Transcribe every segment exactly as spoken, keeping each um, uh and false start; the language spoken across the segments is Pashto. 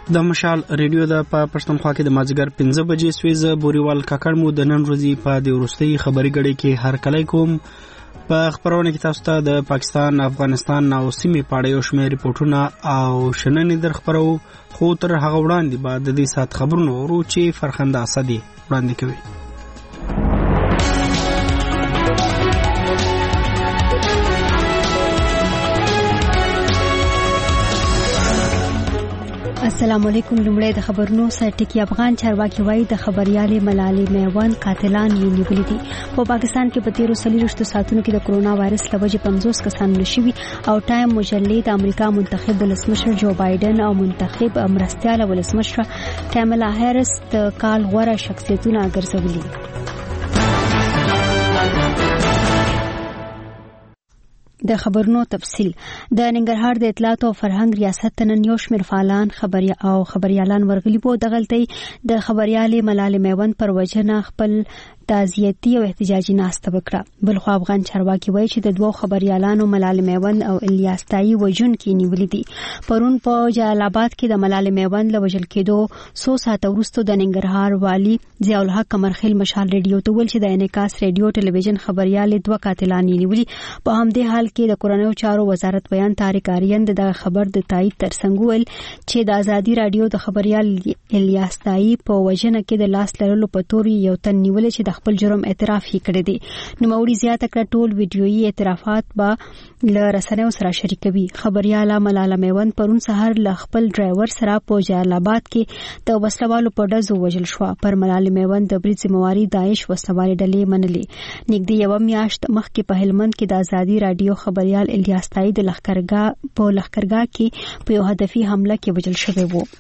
د مشال ریډیو د په پښتونخوا کې د مازیګر پنځه بجې سویزه بوريوال کاکړ مو د نن ورځې په د ورستۍ خبري غړي کې هر کله کوم په خبرونه کې تاسو ته د پاکستان، افغانستان او سیمې په اړه یو شمېر ریپورتونه او شننې در خبرو، خو تر هغه وړاندې به د دې سات خبرونه ورو چې فرخنده اسدي وړاندې کوي. السلام علیکم. لومړی د خبرونو سرټکی. افغان چارواکي وایي د خبريالې ملالۍ میوند قاتلان یې نیولي دي. په پاکستان کې په تیرو څلوېښتو ساعتونو کې د کرونا وایرس له وجې پنځوس کسان مړه شوي او ټایم مجلې د امریکا منتخب ولسمشر جو بایدن او منتخب مرستیاله ولسمشره کاملا هریس د کال غوره شخصیتونه ګرځولي. د خبرونو تفصیل. د ننګرهار د اطلاعات او فرهنګ ریاست ته نن یو شمېر فعالان خبري او خبريالان ورغلي وو. دغلته د خبريالې ملالۍ میوند پر وجنه خپل تعزیتي او احتجاجي ناسته وکړه. بلخو افغان چارواکي وایي چې د دوو خبريالانو ملالۍ میوند او الیاس تایي وژن کې نیولې دي. پرون په جلال آباد کې د ملالۍ میوند له وژل کېدو څو ساعته وروسته د ننګرهار والي ضیاء الحق قمرخیل مشال ریډیو ته ویل چې د انعکاس ریډیو ټلویزیون خبريالې دوه قاتلان یې نیولي. په همدې حال کې د کورنیو چارو وزارت بیان طارق آریان د خبر د تایید ترڅنګ ویل چې د ازادي رادیو د خبريال الیاس تایي په وژنه کې د لاس لرلو په تور یو تن نیول چې د خپل جرم اعتراف یې کړی دی. نوموړي زیاته کړه ټول ویډیويي اعترافات به له رسنیو سره شریکوي. خبرياله ملاله میوند پرون سهار له خپل ډرایور سره په جلال آباد کې د وسلوالو په ډزو وژل شو. پر ملاله میوند د برید ذمہواری داعش وسلوالي ډلې منلې. نږدې یو میاشت مخکې په هلمند کې د ازادي رادیو خبريال الیاس تایي د لښکرګاه په لښکرګاه کې په یو هدفي حمله کې وژل شوی وو.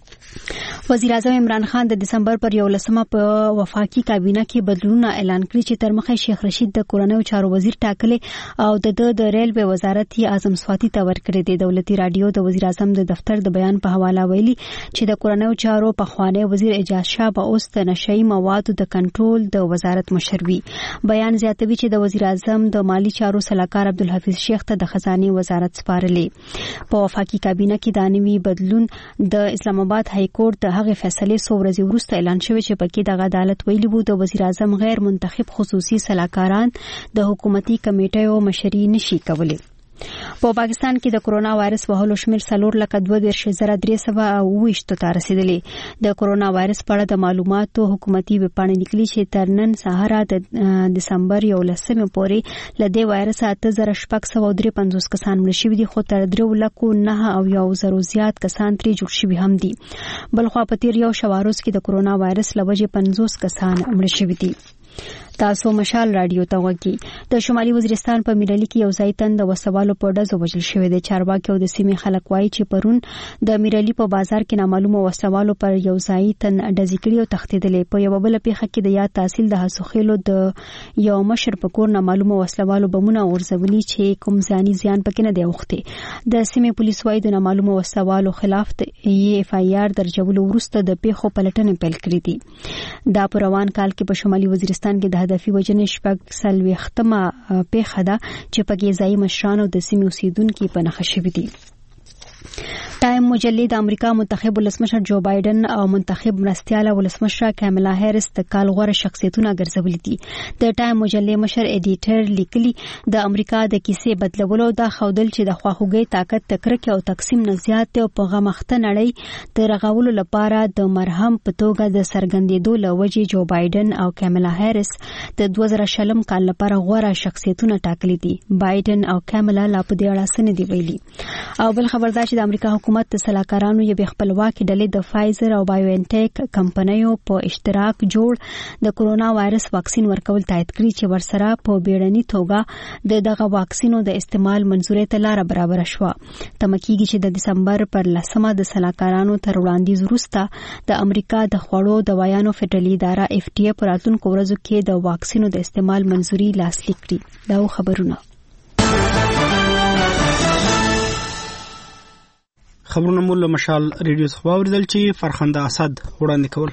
وزیر اعظم عمران خان د دسمبر پر یولسمه په وفاقي کابینه کې بدلونونه اعلان کړي چې تر مخه شیخ رشید د کورنیو چارو وزیر ټاکلې او د د ریلوے وزارت یې اعظم سواتی ته ورکړي دي. دولتي رادیو د وزیر اعظم د دفتر د بیان په حواله ویلي چې د کورنیو چارو پخوانی وزیر اجاز شاه به اوس د نشئی موادو د کنټرول د وزارت مشر وي. بیان زیاتوي چې د وزیر اعظم د مالی چارو سلاکار عبدالحفیظ شیخ ته د خزانه وزارت سپارلې. په وفاقي کابینه کې دانوي بدلون د اسلام آباد های کورټ د هغه فیصله څو ورځې وروسته اعلان شوی چې پکې د عدالت ویلي وو د وزیر اعظم غیر منتخب خصوصي سلاکاران د حکومتي کمیټو مشري نشي کولی. په پاکستان کې د کرونا وایرس وهلو شمېر څلور لکه دوه دېرش زره درې سوه اوه ویشتو ته رسیدلی. د کرونا وایرس په اړه د معلوماتو حکومتي ویبپاڼې لیکلي چې تر نن سهاره د دسمبر یولسمې پورې له دې وایرس اته زره شپږ سوه درې پنځوس کسان مړه شوي دي، خو تر درې لکو نهه اویا زرو زیات کسان ترې جوړ شوي هم دي. بلخوا په تیر یو شواروز کې د کرونا وایرس له وجې پنځوس کسان مړه شوي دي. تاسو مشال رادیو ته وګورئ. د شمالي وزیرستان په میرالي کې یو ځای تن د وسوالو په ډزو وژل شوی دی. چارواکي او د سیمې خلک وایي چې پرون د میرالي په بازار کې نامعلومه وسوالو پر یو ځای تن ډزې کړي او تښتېدلې. په یو بل پیښه کې د یاد تحصیل د حسوخیلو د یو مشر په کور نامعلومه وسوالو بمونه ورزولي چې کوم ځاني زیان پکې نه دی اوښتی. د سیمې پولیس وایي د نامعلومه وسوالو خلاف یې اف آی آر درجولو وروسته د پیښو پلټنې پیل کړې دي. دا په روان کال کې په شمالي وزیرستان کې د هدفي وژنې شپږ څلوېښتمه پیښه ده چې پکې ځایي مشرانو د سیمې اوسیدونکي په نښه شوي دي. ټایم مجلې د امریکا منتخب ولسمشر جو بایدن او منتخب مرستیاله ولسمشره کاملا هریس د کال غوره شخصیتونه ګرځولي دي. د ټایم مجلې مشر ایډیټر لیکلي د امریکا د کیسې بدلولو دا ښودل چې د خواخوږۍ طاقت د کرکې او تقسیم نه زیات دی او په غمخته نړۍ د رغولو لپاره د مرهم په توګه د څرګندېدو له وجې جو بایدن او کاملا هریس د دوه زره شلم کال لپاره غوره شخصیتونه ټاکلي دي. بایدن او کاملا لا په دې اړه څه نه دي ویلي. او بل خبردار چې د امریکا حکومت د سلاکارانو یوې خپلواکې ډلې د فایزر او بایو انټیک کمپنیو په اشتراک جوړ د کرونا وایرس واکسین ورکول تایید کړي چې ورسره په بیړني توګه د دغه واکسینو د استعمال منځورۍ ته لاره برابره شوه. تمه کېږي چې د دسمبر پر لسمه د سلاکارانو تر وړاندیز وروسته د امریکا د خوړو دوایانو فدرالي اداره اف ډي ای په راتلونکو ورځو کې د واکسینو د استعمال منځوري لاسلیک کړي. دا خبرونه خبرونه مو له مشال ریډیو څخه واوریدل چې فرخنده اسد وړاندې کول.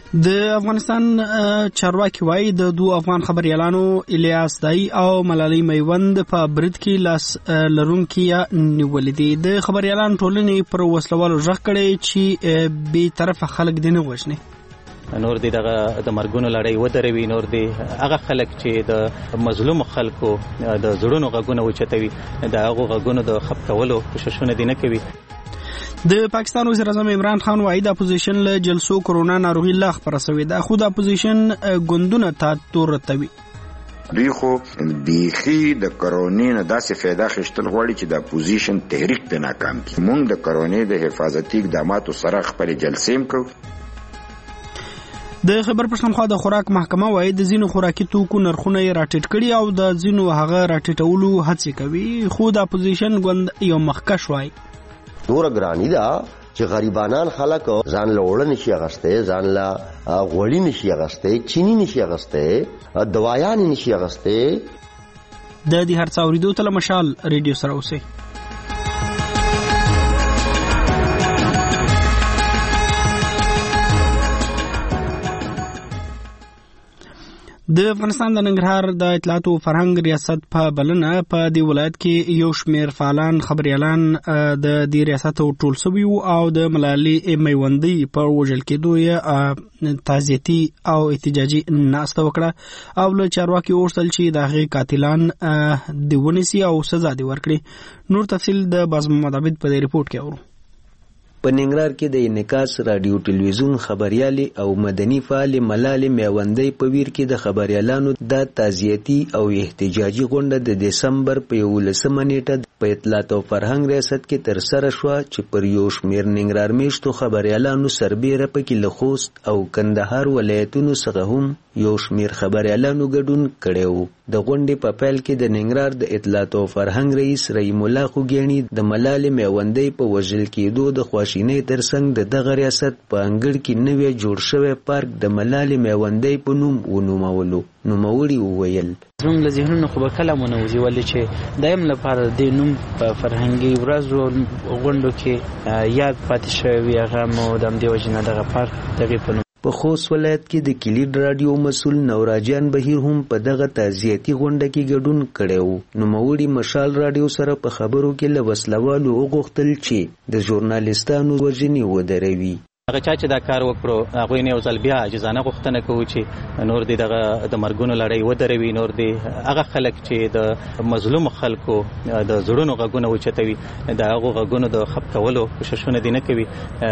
د افغانستان چارواکي وایي د دوه افغان خبريالانو الیاس دای او ملالۍ میوند په برید کې لاس لرونکي نیولې دي. د خبريالانو ټولنې پر وسلوالو ژغ کړي چې بې طرفه خلک دې نه وژني. نور دې دغه د مرګونو لړۍ ودروي، نور دې هغه خلک چې د مظلوم خلکو د زړونو غږونه اوچتوي د هغو غږونو د خپ کولو کوششونه دې نه کوي. د پاکستان وزیر اعظم عمران خان وايي د اپوزیشن له جلسو کرونا ناروغي لا خبره شوې ده، خو د اپوزیشن ګوندونه ته تور رتوي. دوی خو بیخي د کرونې نه داسې فایده اخیستل غواړي چې د اپوزیشن تحریک ته ناکام کړي. موږ د کرونې د حفاظتي اقداماتو سره خپل جلسې هم کوو. د خبر پښتونخوا د خوراک محکمه وايي د ځینو خوراکي توکو نرخونه یې راټیټ کړي او د ځینو هغه راټیټولو هڅې کوي، خو د اپوزیشن ګوند یو مخکښ وايي دور ګرانی دا چې غریبانان خلک ځان له وړ نشي اغسته، ځان له غوړی نشي اغسته، چینی نشي اغسته، دوايان نشي اغسته. د دې هر څه اوریدو ته مشال ریډیو سره اوسئ. د افغانستان د ننګرهار د اطلاعات او فرهنګ ریاست په بلنه په دې ولایت کې یو شمېر فعالان خبريالان د دې ریاست ټول شوي او د ملالۍ میوندۍ په وژل کېدو یې تعزیتي او احتجاجي ناسته وکړه او له چارواکي وغوښتل چې د هغې قاتلان دې ونیسي او سزا دې ورکړي. نور تفصیل د باز محمد عابد په دې رپورټ کې اورو. په ننګرهار کې د انعکاس رادیو ټلویزیون خبريالي او مدني فعال ملالۍ میوندۍ په ویر کې د خبريالانو د تعزیتي او احتجاجي غونډه د دسمبر په یولسمه نیټه په اطلاعات او فرهنګ ریاست کې تر سره شوه چې پر یو شمېر ننګرهار میشتو خبريالانو سربیره پکې له خوست او کندهار ولایتونو څخه هم یو شمېر خبريالانو ګډون کړی و. د غونډې په پیل کې د ننګرهار د اطلاعات او فرهنګ رئیس رحیم الله خوګیاڼي د ملالۍ میوندۍ په وژل کېدو د خواشینۍ ترڅنګ د دغه ریاست په انګړ کې نوی جوړ شوی پارک د ملالۍ میوندۍ په نوم ونومولو. نوموړي وویل زموږ له ذهنونو خو به کله مو نه وځي، ولې چې د یم لپاره د دې نوم په فرهنګي ورځو غونډو کې یاد پاتې شوی وي، هغه مو د همدې وجې نه دغه پارک دغې په نوم. په خوست ولایت کې د کلید رادیو مسؤل نوراجان بهیر هم په دغه تعزیتي غونډه کې ګډون کړی و. نوموړي مشال رادیو سره په خبرو کې له وسلوالو وغوښتل چې د ژورنالیستانو وژنې ودروي. هغه چا چې دا کار وکړو هغوی نه یو ځل بیا عاجزانه غوښتنه کوو چې نور دې دغه د مرګونو لړۍ ودروي، نور دې هغه خلک چې د مظلومو خلکو د زړونو غږونه اوچتوي د هغو غږونو د خپ کولو کوششونه دې نه کوي.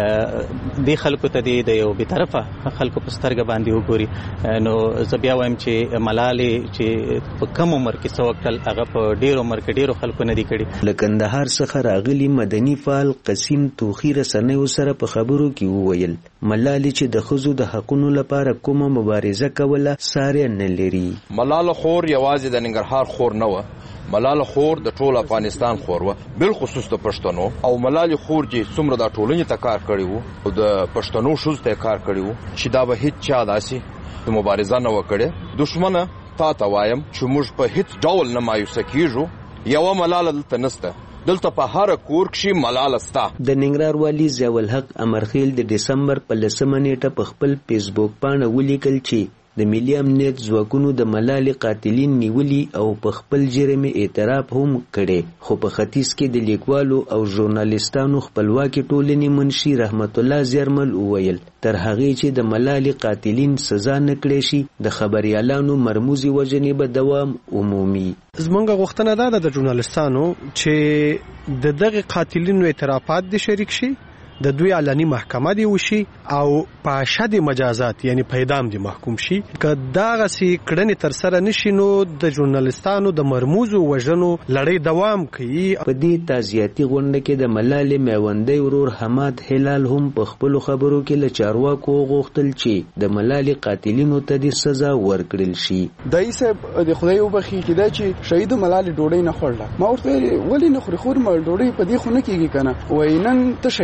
دې خلکو ته دې د یو بېطرفه خلکو په سترګه باندې وګوري. نو زه بیا وایم چې ملالۍ چې په کم عمر کې څه وکړل هغه په ډېر عمر کې ډېرو خلکو نه دي کړي. له کندهار څخه راغلي مدني فعال قسیم توخي رسنیو سره په خبرو کې وویل ملالۍ چې د ښځو د حقونو لپاره کومه مبارزه کوله ساری نه لري. ملاله خور یوازې د ننګرهار خور نه وه، ملاله خور د ټول افغانستان خور وه، بالخصوص د پښتنو. او ملالۍ خور چې څومره د ټولنې ته کار کړی وو او د پښتنو ښځو ته کار کړی وو چې دا به هیڅ چا داسې مبارزه نه وکړي. دشمنه تا ته وایم چې موږ په هیڅ ډول نه مایوسه کیږو. یوه ملاله دلته نسته، دلته په هر کور کې ملاله ستا. د ننګرهار والي ضیاء الحق امرخیل د دسمبر په لسمه نیټه په خپل فیسبوک پاڼه ولیکل چې د ملي امنیت ځواکونو د ملالۍ قاتلین نیولي او په خپل جرم اعتراف هم کړي. خو په ختیځ کې د لیکوالو او ژورنالیستانو خپلواکي ټولنې منشي رحمت الله زیرمل وویل تر هغې چې د ملالۍ قاتلین سزا نه کړی شي د خبریالانو مرموزي وژنې به دوام عمومي. زمونږ غوښتنه دا ده د ژورنالیستانو چې د دغه قاتلینو اعترافات دي شریک شي، د دوی علني محکمه دی وشي او په شد مجازات یعنی په اعدام دی محکوم شي. که دغه سي کړنې تر سره نشي نو د ژورنالیستانو د مرموزو وژنو لړۍ دوام کوي. په دې تعزیتي غونډه کې د ملالۍ میوندۍ ورور حماد هلال هم په خپلو خبرو کې له چارواکو وغوښتل چې د ملالۍ قاتلینو ته د سزا ورکړل شي. دای صاحب د خدای وبخي چې دا چې شهید ملالۍ ډوډۍ نه خوړله، ما ورته ولې نه خوري؟ خور مل ډوډۍ په دې خو نه کېږي کنه، وای نن ته شهید شوی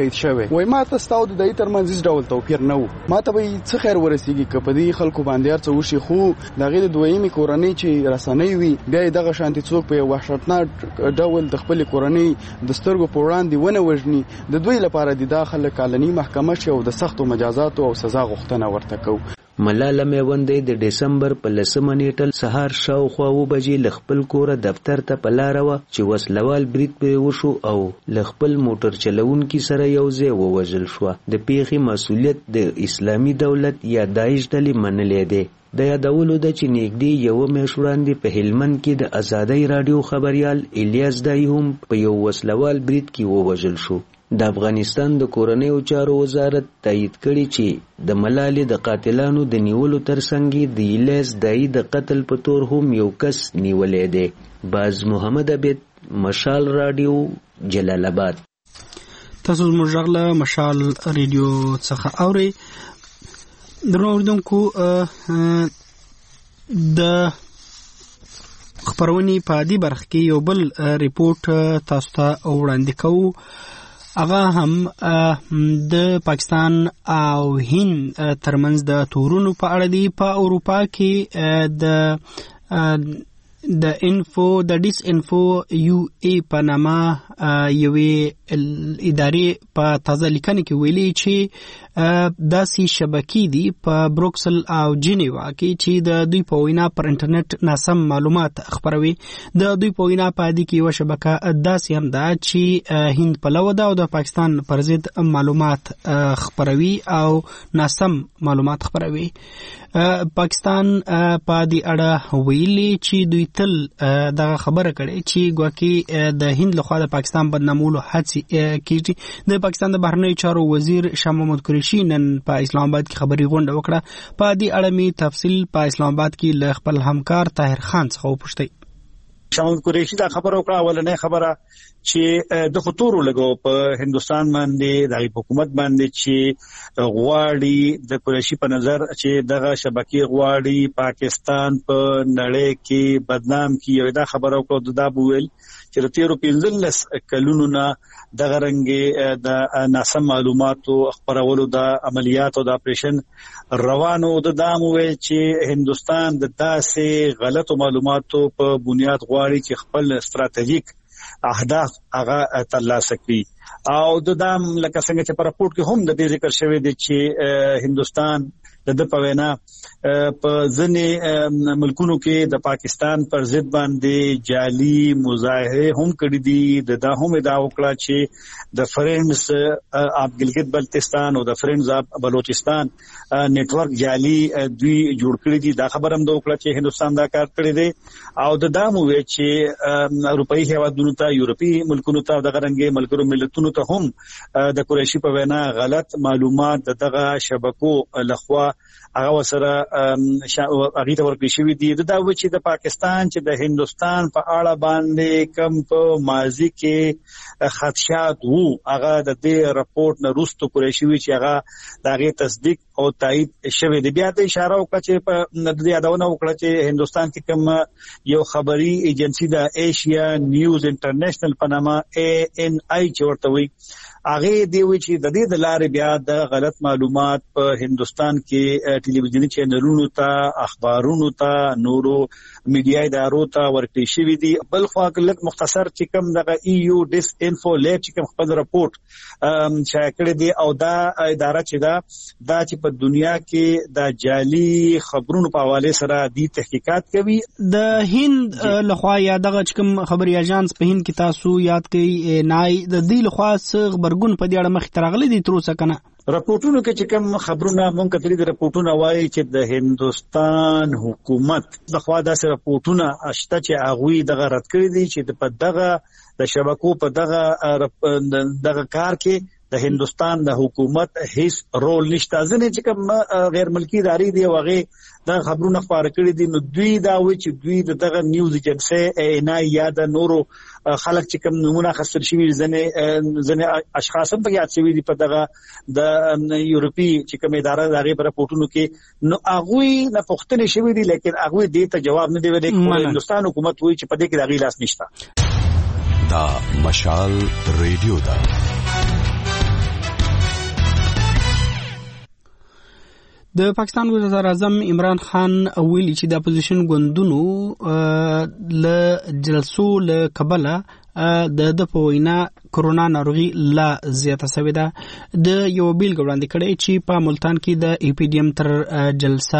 شوی وای ما ته ستاو د دې ترمنځ هیڅ ډول توپیر نه وو ما ته به څه خیر ورسیږي که په دې خلکو باندې ارڅ وشي خو د غیر دویمي کورنۍ چې رسنۍ وي بیا دغه شانتي څوک په وحشتناک ډول د خپل کورنۍ د سترګو په وړاندې ونه وژني د دوی لپاره د داخله کالنی محکمه شي او د سختو مجازات او سزا غوښتنه ورته کوي. ملاله میوندې د دسمبر په لسمه نیټه سهار شاوخوا اوه بجې له خپل کوره دفتر ته په لاره وه چې وسلوال برید پرې وشو او له خپل موټر چلونکي سره یو ځای ووژل شوه. د پیښې مسؤلیت د اسلامي دولت یا داعش ډلې منلی دی. د یادولو ده چې نږدې یوه میاشت وړاندې په هلمند کې د ازادۍ راډیو خبریال الیاس دای هم په یو وسلوال برید کې ووژل شو. د افغانستان د کورنیو چارو وزارت تایید کړي چې د ملالې د قاتلانو د نیولو ترڅنګ د الیاس دای د قتل په تور هم یو کس نیولی دی. باز محمد عبید، مشال راډیو، جلال آباد. تاسو زموږ غږ له مشال ریډیو څخه اورئ. درنو اوریدونکو د خبرونې په دې برخه کې یو بل ریپورت تاسو ته وړاندې کوو. هغه هم د پاکستان او هند ترمنځ د تورونو په اړه دی. په اروپا کې د د انفو د ډیس انفو یو ای په نامه یوې ادارې په تازه لیکنه کې ویلي چې داسې شبکې دي په بروکسل او جنیوا کې چې د دوی په وینا پر انټرنیټ ناسم معلومات خپروي. د دوی په وینا په دې کې یوه شبکه داسې هم ده چې هند پلوه ده او د پاکستان پر ضد معلومات خپروي او ناسم معلومات خپروي. پاکستان په دې اړه ویلي چې دوی تل دغه خبره کړې چې ګواکې د هند لخوا د پاکستان بدنامولو هڅې کیږي. د پاکستان د بهرنیو چارو وزیر شاه محمود قریشي نن په اسلام آباد کې خبري غونډه وکړه. په دې اړه می تفصیل په اسلام آباد کې له خپل همکار طاهر خان څخه وپوښتې. شاه محمود قریشي دا خبره وکړه، اولنې خبره چې د خطورو لګو په هندستان باندې د حکومت باندې چې غواړي د قریشي په نظر چې دغه شبکې غواړي پاکستان په نړۍ کې بدنام کړي. دا خبره وکړه دا بوویل چې د تیرو پنځلس کلونو نه دغه رنګ د ناسم معلوماتو خپرولو د عملیاتو د اپریشن روانو. د دام ویل چې هندستان د داسې غلطو معلوماتو په بنیاد غواړي چې خپل استراتیژیک اهداف هغه ترلاسه کړي. او د دام لکه څنګه چې په راپورټ کې هم د دې ذکر شوی دی چې هندستان د د په وینا په ځینې ملکونو کې د پاکستان پر ضد باندې جعلي مظاهره هم کړې دي. د دا هم دا وکړه چې د فرندز اف ګلګت بلتستان او د فرندز اف بلوچستان نیټورک جعلي دوی جوړ کړی دي. دا خبر هم دا وکړه چې هندستان دا کار کړی دی. او د دا مو وی چې اروپאי هیوادونو ته، یورپی ملکونو ته، دغه رنګ ملګرو ملتونو ته هم د قریشي په وینا غلط معلومات دغه شبکو لخوا هغه وسره هغه ته ورکړي شوی دي. دا و چې د پاکستان چې د هندستان په اړه باندې کم په ماضي کې خدشات وو هغه د دې راپورټ نه وروسته قریشي وی چې هغه د هغې تصدیق او تایید شوی دی. بیا د اشاره وکړه چې په د دې یادونه وکړه چې هندستان کې کوم یو خبري ایجنسی د ایشیا نیوز انټرنیشنل په نامه ای ان آی چې ورته وی هغه دی وی چې د دې د لارې بیا د غلط معلومات په هندستان کې ټلویزیونی چینلونو ته، اخبارونو ته، نورو میډیا ادارو ته ورکړي شوی دي. بل خو لږ مختصر چې کوم دغه ای یو ډیس انفو لیب چې کوم خپل راپورټ شایع کړی دی او دا اداره چې دا دا چې په دنیا کې د جعلي خبرونو په حواله سره دی تحقیقات کوي. د هند لخوا یا دغه چې کوم خبري اژانس په هند کې تاسو یاد کړئ نای د دې لخوا څه خبرګون په دې اړه مخ ترغلي دي تر اوسه کنه؟ راپورټونو کې چې کوم خبرونه مونږ کتلې د راپورټونو وایي چې د هندستان حکومت د خوا داسې راپورټونه اشته چې هغوی دغه رد کړی دي چې په دغه د شبکو په دغه دغه کار کې د هندستان د حکومت هیڅ رول نشته. ځنې چې کوم غیر ملکی ادارې دي هغه دا خبرونه خبره کړې دي نو دوی دا وایي چې دوی د دغه نیوز ایجنسی اینا یا د نورو خلک چې کوم نمونه اخیستل شوي ځنې ځنې اشخاص هم پکې یاد شوي دي په دغه د یورپي چې کوم اداره د هغې په راپورټونو کې نو هغوی نه پوښتنې شوي دي لیکن هغوی دې ته جواب نه دی ویلی. هندوستان حکومت وایي چې په دې کې د هغې لاس نشته. دا مشال ریډیو ده. د پاکستان وزیر اعظم عمران خان ویلي چې د اپوزیشن ګوندونو له جلسو له کبله د د په وینا کرونا ناروغي لا زیاته شوې ده. د یو بیل وړاندې کړي چې په ملتان کې د ای پی ډی ایم تر جلسه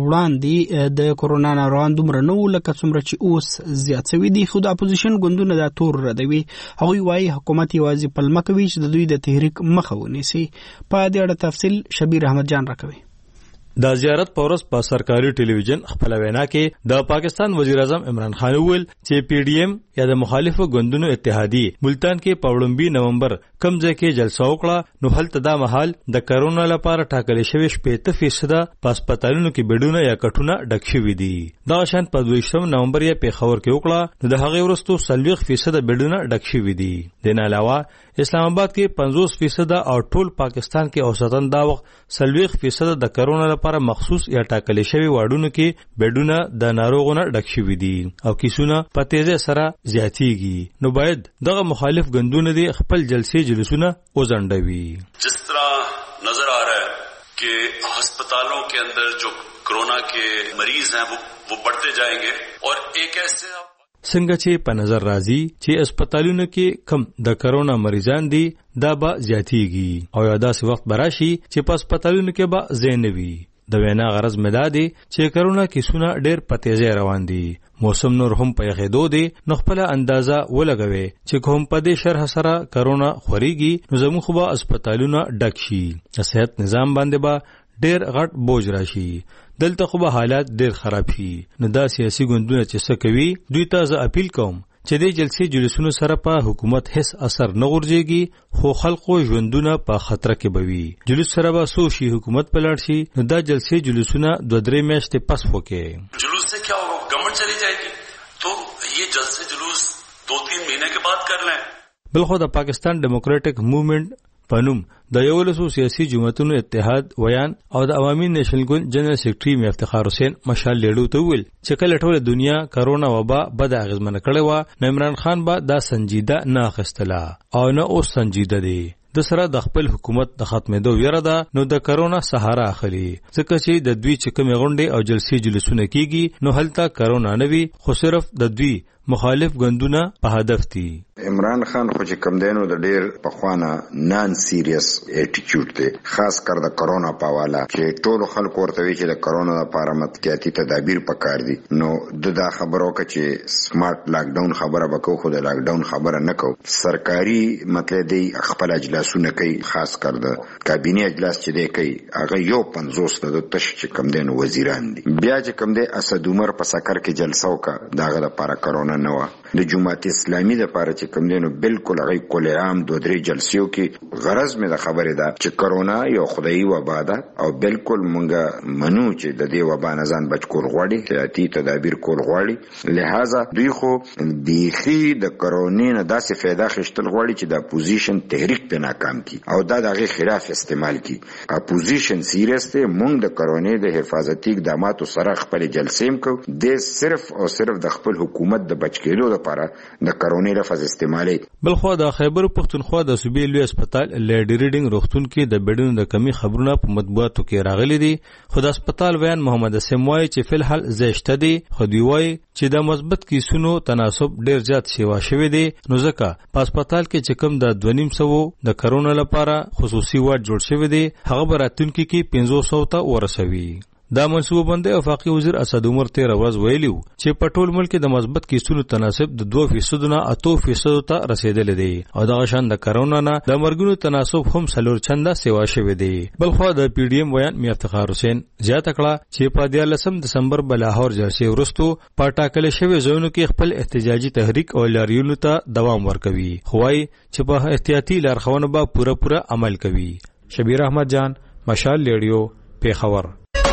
وړاندې د کرونا ناروغان دومره نو لکه څومره چې اوس زیات شوي دي، خو د اپوزیشن ګوندونه دا تور ردوي. هغوی وایي حکومت یوازې پلمه کوي چې د دوی د تحریک مخه ونیسي. په دې اړه تفصیل شبیر احمد جان راکوي. دا زیارت پورس په سرکاري ټلویزیون خپل وینا کې د پاکستان وزیر اعظم عمران خان ویل چې پی ډی ایم یا د مخالفو ګوندونو اتحادی ملتان کې په وړاندې نومبر کم ځای کې جلسه وکړه، نو هلته دا مهال د کرونا لپاره ټاکل شوی شپږ فیصد په هسپتالونو کې بیډونه یا کټونه ډک شوي دي. دا شان په دویشتم نومبر یې پیښور کې وکړه، نو د هغې وروسته څلوېښت فیصد بیډونه ډک شوي دي. د نه علاوه اسلام آباد کې پنځوس فیصد او ټول پاکستان کې اوسطاً دا وخت څلوېښت فیصد د کرونا لپاره مخصوص یا ټاکل شوی واډونو کې بیډونه د ناروغانو ډک شوي دي او کیسونه په تیزه سره زیاتیږي. نو باید دغه مخالف ګوندونه دي خپل جلسې جلسونه وزنډوي. جس طرح نظر آ رہا ہے کہ ہسپتالوں کے اندر جو کورونا کے مریض ہیں وہ وہ بڑھتے جائیں گے اور ایک ایسے څنګه چې په نظر راځي چې هسپتالونو کې کم د کرونا مریضان دي دا به زیاتیږي او یا داسې وخت به راشي چې په هسپتالونو کې به ځای نه وي. د وینا غرض مې دا دی چې کرونا کیسونه ډېر په تیزۍ روان دي، موسم نور هم په یخېدو دی، نو خپله اندازه ولګوي چې کوم په دې شرح سره کرونا خوريږي نو زموږ خو به هسپتالونه ډک شي، د صحت نظام باندې به ډېر غټ بوج راشي، دلته خو به حالات ډېر خراب شي. نو دا سیاسي ګوندونه چې څه کوي دوی ته زه اپیل کوم چې د جلسې جلسونو سره په حکومت هیڅ اثر نه غورځيږي، خو خلکو ژوندونه په خطر کې بوي. جلوس سره به سو شي حکومت په لاړ شي، نو دا جلسې جلسونه دوه درې میاشتې پس وکړي. جلوس سے کیا ہوگا؟ گورنمنٹ چلی جائے گی تو یہ جلسے جلوس دو تین مہینے کے بعد کر لیں. بلخو د پاکستان ډیموکراټک موومنٹ پنوم د یولسو سیاسي جماعتونو اتحاد ویان او د عوامي نیشنل ګوند جنرال سیکرټري میر افتخار حسین مشال لیډو ته ویل چې کله ټوله دنیا کرونا وبا بد اغیزمنه کړې وه، نو عمران خان به دا سنجیده نه اخیستله او نه اوس سنجیده دی. د سره د خپل حکومت د ختمېدو ویره ده، نو د کرونا سهاره اخلي، ځکه چې د دوی چې کومې غونډې او جلسې جلسونه کیږي نو هلته کرونا نه وي، خو صرف د دوی مخالف ګوندونه په هدف دي. عمران خان خو چې کم دینو د ډیر پخوانه نان سیریس اټیټیوډ دی، خاص کر د کرونا په حواله چې ټول خلکو ورته وی چې د کرونا لپاره متقاطي تدابیر پکار دي. نو د دا خبرو کې چې سمارټ لاک ډاون خبره وکړو، خو د لاک ډاون خبره نه کو. سرکاري مطلب دی خپل اجلاسونه کوي، خاص کر د کابینه اجلاس چې دی کوي هغه یو پنځوس د تش چې کم دینو وزیران دي. بیا چې کم دی اسد عمر په سکر کې جلسه وکړه، داغه لپاره کرونا نه و. د جماعت اسلامي د لپاره چې کم دینو بالکل هغه کول عام دوه درې جلسیو کې غرض مې د خبره ده چې کرونا یو خدایي وبا ده او بالکل مونږه منو چې د دې وبا نه ځان بچ کول غواړي، احتیاطي تدابیر کول غواړي. لہذا دوی خو بیخي د کرونا نه داسې فایده اخیستل غواړي چې د اپوزیشن تحریک په ناکام کی او دا دغه خلاف استعمال کی. اپوزیشن سیریس ته مونږ د کرونا د حفاظتي اقداماتو سره خپل جلسې کو، د صرف او صرف د خپل حکومت د بچ کېدو لپاره د کرونا لفظ استعمالي. بلخو د خیبر پښتونخوا د صوبې لوی هسپتال لیډ ریډینګ روغتون کې د بیډونو د کمی خبرونه په مطبوعاتو کې راغلي دي، خو د هسپتال ویان محمد اسم وایي چې فل حال زیشته دي، خو دوی وایي چې د مثبت کیسونو تناسب ډیر زیات شیوا شوی دی، نو ځکه په هسپتال کې چې کوم د دوه نیم سوو د کرونا لپاره خصوصي وارډ جوړ شوی دی هغه به راتلونکي کې پنځوس سوو ته ورسوي. دا منصوبه بندي وفاقي وزیر اسد عمر تیر ورځ ویلو چې په ټول ملک د مثبت کیسونو تناسب د دوه فیصد نه اته فیصد ته رسیدلی دی او دا شان د کرونا نه د مرګونو تناسب هم څلور چنده سیوا شوی دی. بلخو د پی ډی ایم ویان میر افتخار حسین زیاته کړه چې په دیارلسم دسمبر بلاهور جلسې وروسته په ټاکل شوی ځایونو کې خپل احتجاجي تحریک او لاریونو ته دوام ورکوي، خوای چې په احتیاطي لارښوونو به پوره پوره عمل کوي. شبیر احمد جان، مشال ریډیو، پیښور.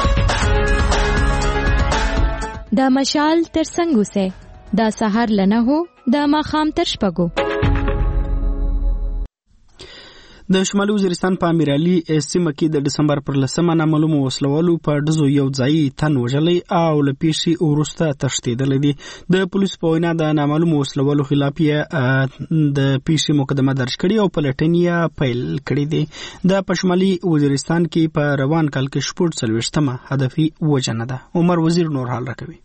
دا مشال تر څنګه سه دا سحر لنه هو دا ماخام تر شپګو. د شمالي وزیرستان په امیرعلي سیمه کې د ډسمبر پر لسمه نامعلومو وسلوالو په ډزو یو ځایي تن وژلی او له پیښې وروسته تښتېدلی دی. د پولیسو په وینا د نامعلومو وسلوالو خلاف یې د پیښې مقدمه درج کړې او پلټنې یې پیل کړې دي. د په شمالي وزیرستان کې په روان کال کې شپږ څلوېښتمه هدفي وژنه ده. عمر وزیر نور حال راکوي.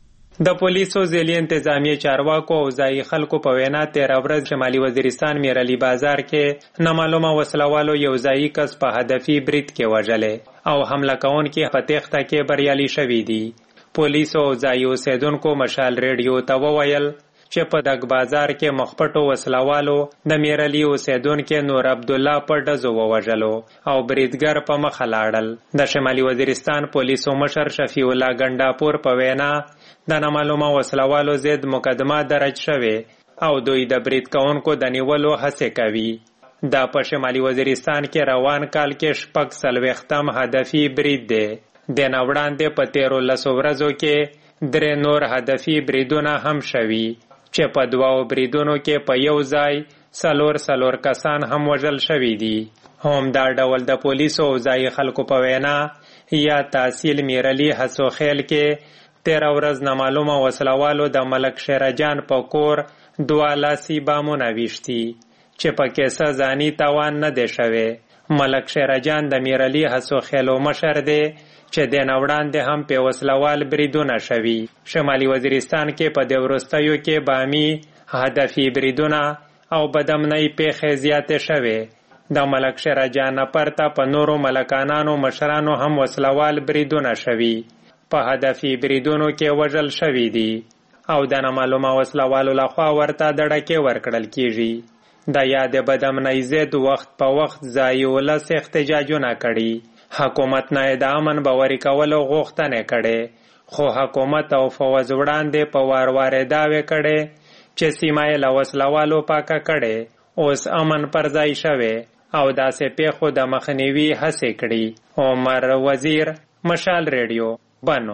د پولیسو ځلي انتظامیه چارواکو او ځایي خلکو په وینا تیره ورځ شمالي وزیرستان میرعلي بازار کې نامعلومه وسلوالو یو ځایي کس په هدفي برید کې وژلی او حمله کوونکي په تېښته کې بریالي شوي دي. پولیسو او ځایي اوسیدونکو مشال ریډیو ته وویل چې په دګ بازار کې مخپټو وسلوالو د میرعلي اوسیدونکي نور عبدالله په ډزو ووژلو او بریدګر په مخه لاړل. د شمالي وزیرستان پولیسو مشر شفیع الله ګنډاپور په وینا د نامعلومه وسلوالو ضد مقدمه درج شوه او دوی د برید کوونکو د نیولو هڅه کوي. دا په شمالي وزیرستان کې روان کال کې شپږ څلوېښتم هدفي برید دی. د نه وړاندې په تیرو لسو ورځو کې درې نور هدفي بریدونه هم شوي چې په دوو بریدونو کې په یو ځای څلور څلور کسان هم وژل شوي دي. هم دا ډول د پولیسو او ځایي خلکو په وینا یا تحصیل میرعلي هڅوخیل کې تیره ورځ نامعلومه وسلوالو د ملک شیرجان په کور دوه لاسي بامونه ویشتي چې پکې څه ځاني تاوان نه دی شوی. ملک شیرجان د میرعلي هڅوخیلو مشر دی چې د نه وړاندې هم په وسلوال بریدونه شوي. شمالي وزیرستان کې په دې وروستیو کې بامي هدفي بریدونه او بدامنۍ پیښې زیاتې شوې. د ملک شیرجان نه پرته په نورو ملکانانو مشرانو هم وسلوال بریدونه شوي په هدفي بریدونو کې وژل شوي دي او د نامعلومه وسلوالو لخوا ورته دړکې ورکړل کیږي. د یاد بدامنۍ ضد وخت په وخت ځایي ولس احتجاجونه کړي. حکومت نه د امن باوري کولو غوښتنې کړي خو حکومت او فوج وړاندې په وار وار دعوې کړي چې سیمه یې له وسلوالو پاکه کړي. اوس امن پر ځای شوی او داسې پیښو د مخنیوي هڅې کړي. عمر وزیر، مشال ریډیو، بانو.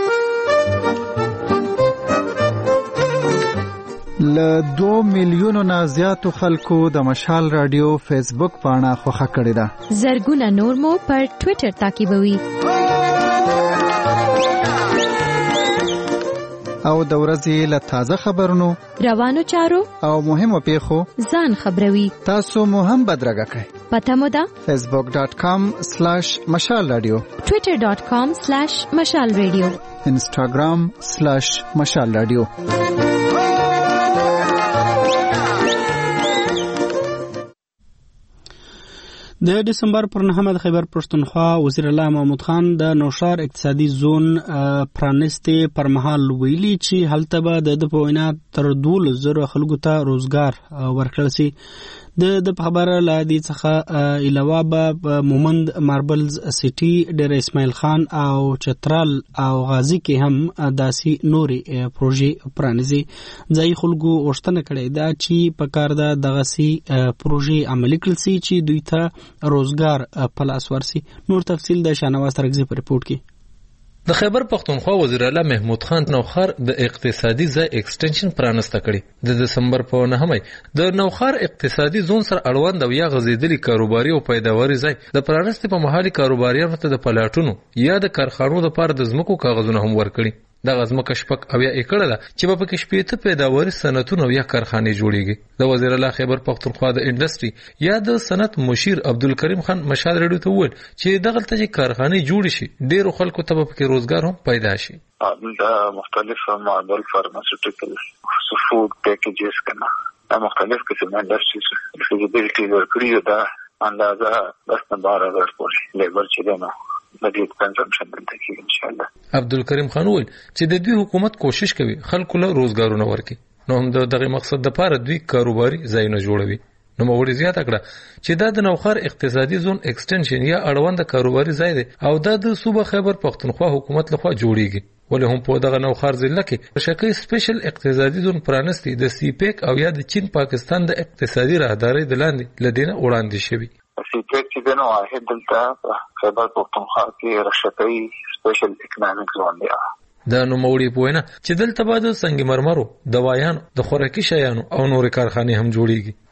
له دو میلیونو نه زیاتو خلکو د مشال رادیو فیسبوک پاڼه خوښه کړې ده. زرګونه نور مو پر ټوئیټر تعقیبوي او د ورځې له تازه خبرونو، روانو چارو او مهمو پیښو ځان خبروي. تاسو مو هم بدرګه کړئ. پته مو ده فیسبوک ډاٹ کام سلیش مشال رادیو، ټوئیټر ډاٹ کام سلیش مشال رادیو، انسټاګرام سلیش مشال رادیو. د ډسمبر پر نهمه د خیبر پښتونخوا وزیر الله محمود خان د نوشار اقتصادي زون پرانستې پر مهال ویلي چې هلته به د په وینا تر دولس زره خلکو ته روزګار ورکړل شي. د د خبره له دې څخه علاوه به مومند، ماربلز سیټي، ډیر اسماعیل خان او چترال او غازی کې هم داسې نوري پروژې پرانیزي. ځای خلکو غوښتنه کړې ده چې په کار ده دغسې پروژې عملي کړل شي چې دوی ته روزګار په لاس ورسي. نور تفصیل د شاهنواز ترکزي په ریپورت کې. د خیبر پښتونخوا وزیر اعلی محمود خان نوخار د اقتصادي ځای ایکسټنشن پرانسته کړي. د دسمبر په نهمه د نوخار اقتصادي زون سره اړوند او یا غزیدلي کاروباري او پیداواري ځای د پرانستې په محلي کاروباریانو ته د پلاټونو یا د کارخانو لپاره د ځمکو کاغذونه هم ورکړي. د ځمکه شپږ اویا ایکړه ده چې په کې شپېته پیداواري صنعتونه او یا کارخانې جوړیږي. د وزیر اعلی خیبر پښتونخوا د انډستری یا د صنعت مشیر عبدالکریم خان مشال رډیو ته وویل چې دغه ته چې کارخانې جوړ شي ډیرو خلکو ته په کې روزګار هم پیدا شي. دا مختلف معدل فارماسیوټیکل فود پیکیجز کنا دا مختلف قسم انډستریز فیزیبিলিټی ورکړي دا اندازه بس نه بار ورکړي لیبر چې نه مدید کنزمشن دلته کې ان شاء الله. عبدالکریم خان وویل چې د دوی حکومت کوشش کوي خلکو له روزګارونه ورکړي نو هم دغه مقصد د پاره دوی کاروباري ځایونه جوړوي. نو موږ زیاته کړه چې دا د نوخار اقتصادي زون ایکسټنشن یا اړوند کاروباري ځای دی او دا د صوبه خیبر پښتونخوا حکومت لخوا جوړیږي. ولې هم په دغه نوخار ضلع کې شکه سپیشل اقتصادي زون پرانستی د سی پیک او یا د چین پاکستان د اقتصادي راهداري د لاندې لدینه وړاندې شوی. سی پیک چې دنو واحد دلته خیبر پښتونخوا کې رشتي سپیشل اکونومیک زون دی. دا نو موړي پوینه چې دلته بعد سنگ مرمرو، دوايانو، د خوراکي شیانو او نور کارخانې هم جوړیږي.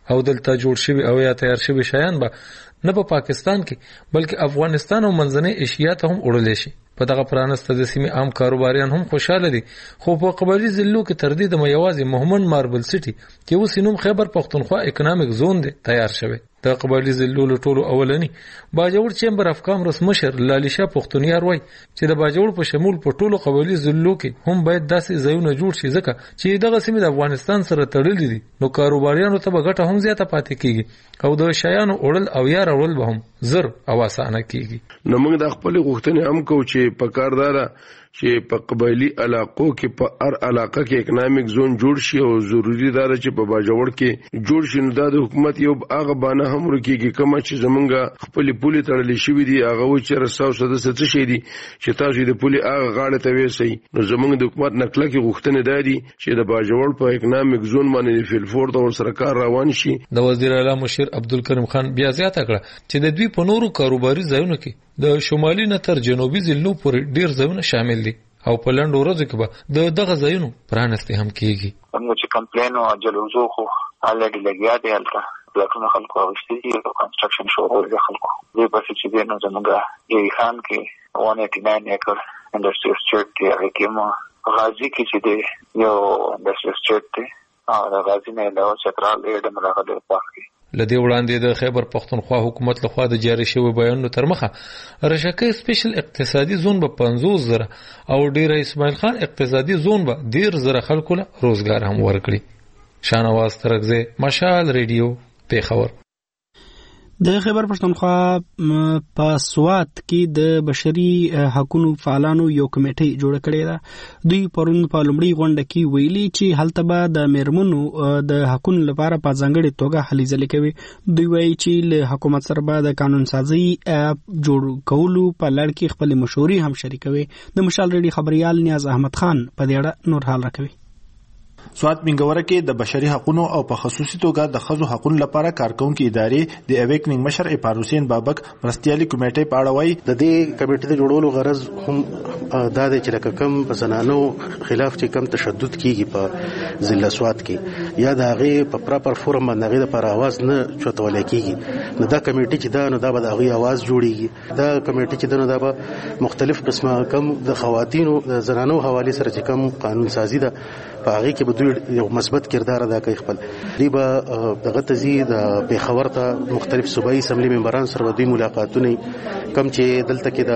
او دلته جوړ شوی او یا تیار شوی شیان به نه په پا پاکستان کې بلکې افغانستان او منځنۍ ایشیا ته هم وړل شي. په دغه پرانسته د سیمې عام کاروباریان هم خوشاله دي، خو په قبایلی ضلعو کې تر دې د یوازې محمد ماربل سټي چې اوس نوم خیبر پختونخوا اکونومیک زون دی تیار شوی. د قبایلی ضلعو له ټولو اولنی باجوړ چیمبر اف کامرس مشر لالیشا پختونیار وای چې د باجوړ په شمول په ټولو قبایلی ضلعو کې هم باید داسې ځایونه جوړ شي ځکه چې دغه سیمې د افغانستان سره تړلې دي، نو کاروباریانو ته به ګټه هم زیاته پاتې کیږي او د شیانو وړل او یا راوړل به هم زر او اسانه کیږي. نو موږ د خپل غوښتنې هم کوو چې په کاردار چې په قبایلی علاقو کې په هر علاقه کې اکونومیک زون جوړ شي او ضروری دا چې په باجوړ کې جوړ شي. نو د حکومت یو هغه بانه هم ورکیږي کوم چې زمونږ خپل پولي تړلې شوی دي هغه و چې رساو سده څه شي دي چې تاسو د پولي هغه غاړه ته وېسي. نو زمونږ د حکومت نکله کې غوښتنه ده دي چې د باجوړ په اکونومیک زون باندې فیل فورد او سرکار روان شي. د وزیر اعلی مشیر عبدالکریم خان بیا زیاته کړه چې د دوی په نورو کاروباري ځایونو کې د شمالي نه تر جنوبي ضلعو پورې ډیر ځایونه شامل دي او په لنډو ورځو کې به د دغه ځایونو پرانستې هم کیږي. موږ چې کمپلین او جلوزو خو الریډي لګیا دی هلته بلاکونه خلکو اغوستي دي او کنسټرکشن شروع دی خلکو دې پسې چې دی نو زموږ جی خان کې one eighty-nine ایکر انډسټریل اسټیټ دی هغې کې مو غازي کې چې دی یو انډسټریل اسټیټ دی او د غازي نه علاوه چترال ایډم راغلی پاک کې. لدې وړاندې د خیبر پختونخوا حکومت لخوا د جاری شوی بیانونو تر مخه رشکه سپیشل اقتصادي زون به پنځوس زره او ډیره اسماعیل خان اقتصادي زون به ډیر زره خلکو له روزګار هم ورکړي. شانواز ترغزه مشال ریډیو پیښور. د خیبر پښتونخوا په سوات کې د بشري حقوقو فعالانو یو کمیټه جوړه کړې ده. دوی پرون په لومړي غونډه کې ویلي چې هلته به د میرمنو د حقوقو لپاره په ځانګړې توګه هلې ځلې کوي. دوی وایي چې له حکومت سره به د قانون سازي جوړ کولو په لړ کې خپل مشورې هم شریکوي. د مشال ریډي خبريال نیاز احمد خان په دې اړه نور حال راکوي. سوات منګوره کې د بشري حقوقو او په خصوصي توګه د ښځو حقوقو لپاره کارکونکو ادارې د اویکنینګ مشر اپار حسین بابک مرستيالي کمیټې په اړه وایي د دې کمیټې د جوړولو غرض هم دا دی چې لکه کم په زنانو خلاف چې کم تشدد کیږي په ضلع سوات کې یا د هغې په پراپر فورم باندې هغې دپاره اواز نه چوتولی کیږي. نو دا کمیټې چې دا نو دا به د هغوی اواز جوړیږي. دا کمیټې چې دا نو دا به مختلف قسمه کم د خواتینو د زنانو حوالې سره چې کم قانون سازي ده په هغې کې به دوی یو مثبت کردار ادا کوي. خپل دوی به دغه تزي د پیښور ته مختلف صوبایي اسمبلی ممبران سره دوی ملاقاتونه کم چې دلته کې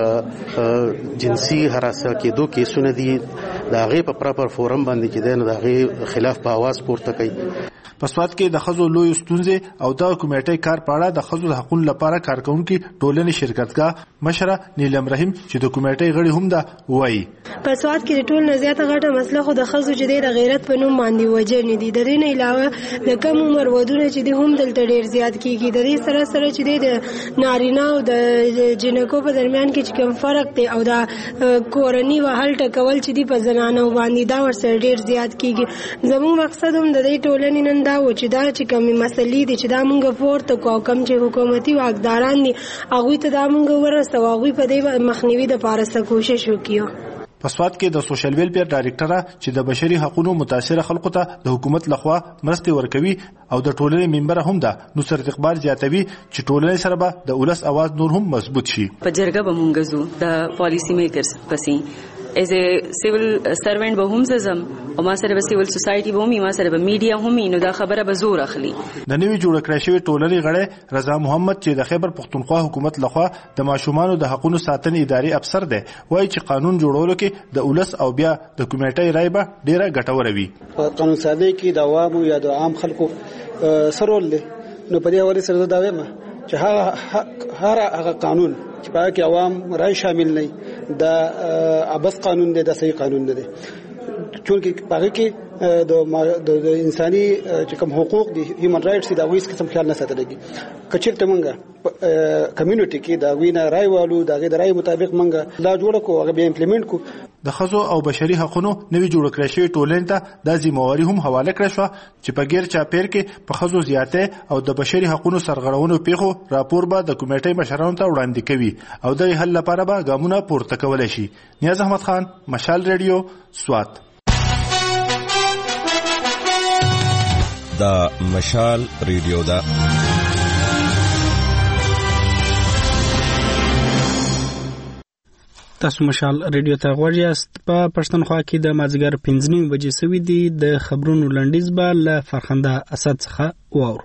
د جنسي هراسه کېدو کیسونه دي د هغې په پراپر فورم باندې چې دی نو د هغې خلاف په اواز پورته کوي. په سوات کې د ښځو لوی ستونزې او د کمیټې کار په اړه د ښځو د حقوقو لپاره کارکونکو ټولنې شرکتګاه مشره نیلم رحیم چې د کمیټې غړي هم ده وایي په سوات کې ټول نه زیاته غټه مسله خو د ښځو چې د غیرت په نوم باندې وجنې دي. د دې نه علاوه د کم عمر ودونه چې دي هم دلته ډیر زیات کیږي. د دې سره سره چې د نارینه او د جنکو په درمیان کې چې کوم فرق دی او د کورنۍ وهل ټکول چې دي په زنانو باندې دا ورسره ډیر زیات کیږي. زموږ مقصد هم د دې ټولنې نن دا و چې دا چې کومې مسلې دي چې دا مونږ پورته کوو کم چې حکومتي واکداران دي هغوی ته دا مونږ ورسوو هغوی په دې مخنیوي دپاره څه کوشش وکړو. په سوات کې د سوشل ویلفیر ډایریکټره چې د بشري حقوقو متاثره خلکو ته د حکومت لخوا مرستې ورکوي او د ټولنې ممبر هم ده نصرت اقبال زیاتوي چې ټولنې سره به د ولس اواز نور هم مضبوط شي. په جرګه به مونږ ځو د پالیسی میکرز پسې as a civil servant به هم زم او ما سره به سیول سوسایټي به هم ما سره به میډیا هم نو دا خبره به زور اخلي. د نوې جوړ کړې شوی ټولنې غړی رضا محمد چې د خیبر پختونخوا حکومت لخوا د ماشومانو د حقوقو ساتنې ادارې افسر دی وایي چې قانون جوړولو کې د ولس او بیا د کمیټې رای به ډیره ګټوره وي. په قانون سازي کې د عوامو یا د عام خلکو سرول دی نو په دې حواله سره دا وایم چې هغه هر هغه قانون چې په کې عوام رای شامل نه دا ابس قانون دی دا صحیح قانون نه دی چونکه په کې د د انساني چې کوم حقوق دي هیومن رائټس دا وایي چې څه خیال نه ساتلږي کچېرته مونږه کمیونټي کې دا وینا رای والو دا غي د رای مطابق مونږه لا جوړ کو هغه به امپلیمنٹ کو. د ښځو او بشري حقوقو نوې جوړ کړې شوی ټولنې ته د ذمہواری هم حواله کړې شو چې په غیر چاپیر کې په ښځو زیاته او د بشري حقوقو سرغړونو پیښو راپور به د کمیټې مشرانو ته وړاندې کوي او د حل لپاره به ګامونه پورته کولای شي. نیاز احمد خان مشال ریډیو سوات. دا مشال ریډیو دا تاسو مشال ریډیو ته غوږ یاست. په پښتونخوا کې د مازدیګر پنځه نیمې بجې سوي دي. د خبرونو لنډیز به له فرخنده اسد څخه واورو.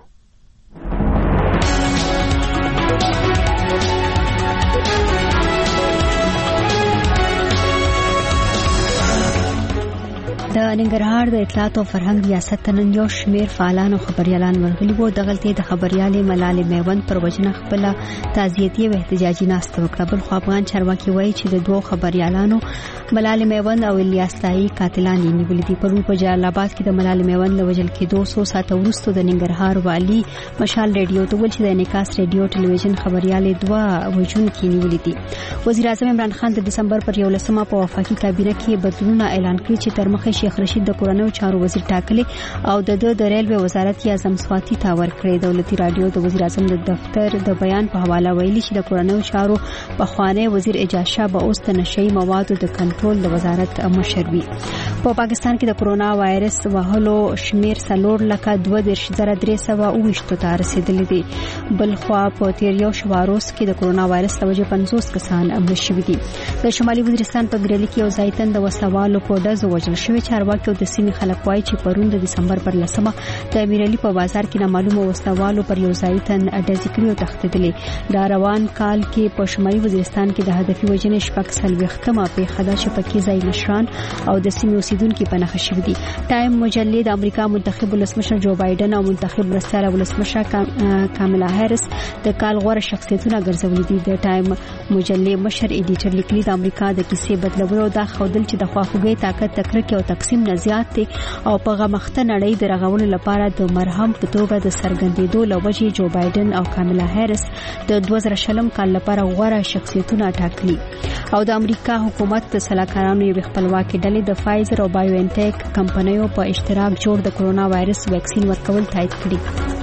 د ننګرهار د اطلاعات او فرهنګ ریاست ته نن یو شمېر فعالان او خبريالان ورغلي وو. دغلته د خبريالې ملالې میوند پر وجنه خپل تعزیتي او احتجاجي ناسته وکړه. بل خو افغان چارواکي وایي چې د دوه خبريالانو ملالې میوند او الیاس تای قاتلان یې نیولي دي. پرون په جلال آباد کې د ملالې میوند له وژل کېدو څو ساعته وروسته د ننګرهار والي مشال ریډیو ته ویل چې د انعکاس ریډیو ټلویزیون خبريالې دوه وژونکي نیولي دي. وزیر اعظم عمران خان د دسمبر پر یولسمه په وفاقي کابینه کې بدلونونه اعلان کړي چې تر مخه شیخ رشید د کورنیو چارو وزیر ټاکلي او د د ریلوې وزارت یې اعظم سواتی ته ورکړی. دولتي رادیو د وزیر اعظم د دفتر د بیان په حواله ویلي چې د کورنیو چارو پخوانی وزیر اجاز شاه به اوس د نشئی موادو د کنټرول د وزارت مشر وي. په پاکستان کې د کرونا وایرس وهلو شمیر څلور لکه دوه دېرش زره درې سوه اوویشتو ته رسېدلی دی. بلخوا په تیر یو شواروس کې د کرونا وایرس له وجې پنځوس کسان مړه شوي دي. د شمالي وزیرستان په ګریلي کې یو ځای تن د وسلوالو په ډزو وژل شوي. چارواکي او د سیمې خلک وایي چې پرون د دسمبر پر لسمه د امیرعلي په بازار کې نامعلومه وسلوالو پر یو ځای تن ډزې کړي او تښتېدلې. دا روان کال کې په شمالي وزیرستان کې د هدفي وژنې شپږ څلوېښتمه پیښه ده چې پکې ځایي مشران او د سیمې اوسیدونکي په نښه شوي دي. ټایم مجلې د امریکا منتخب ولسمشر جو بایډن او منتخب مرستیاله ولسمشر کاملا هریس د کال غوره شخصیتونه ګرځولي دي. د ټایم مجلې مشر ایډیټر لیکلي د امریکا د کیسې بدلولو دا ښودل چې د خواخوږۍ طاقت تکرکې او تقسیم نه زیات دی او په غمخته نړۍ د رغولو لپاره د مرهم په توګه د څرګندېدو له وجې جو بایډن او کاملا هریس د دوه زره شلم کال لپاره غوره شخصیتونه ټاکلي. او د امریکا حکومت د سلاکارانو یوې خپلواکې ډلې د فایزر او بایو انټیک کمپنیو په اشتراک جوړ د کرونا وایرس ویکسین ورکول تایید کړي.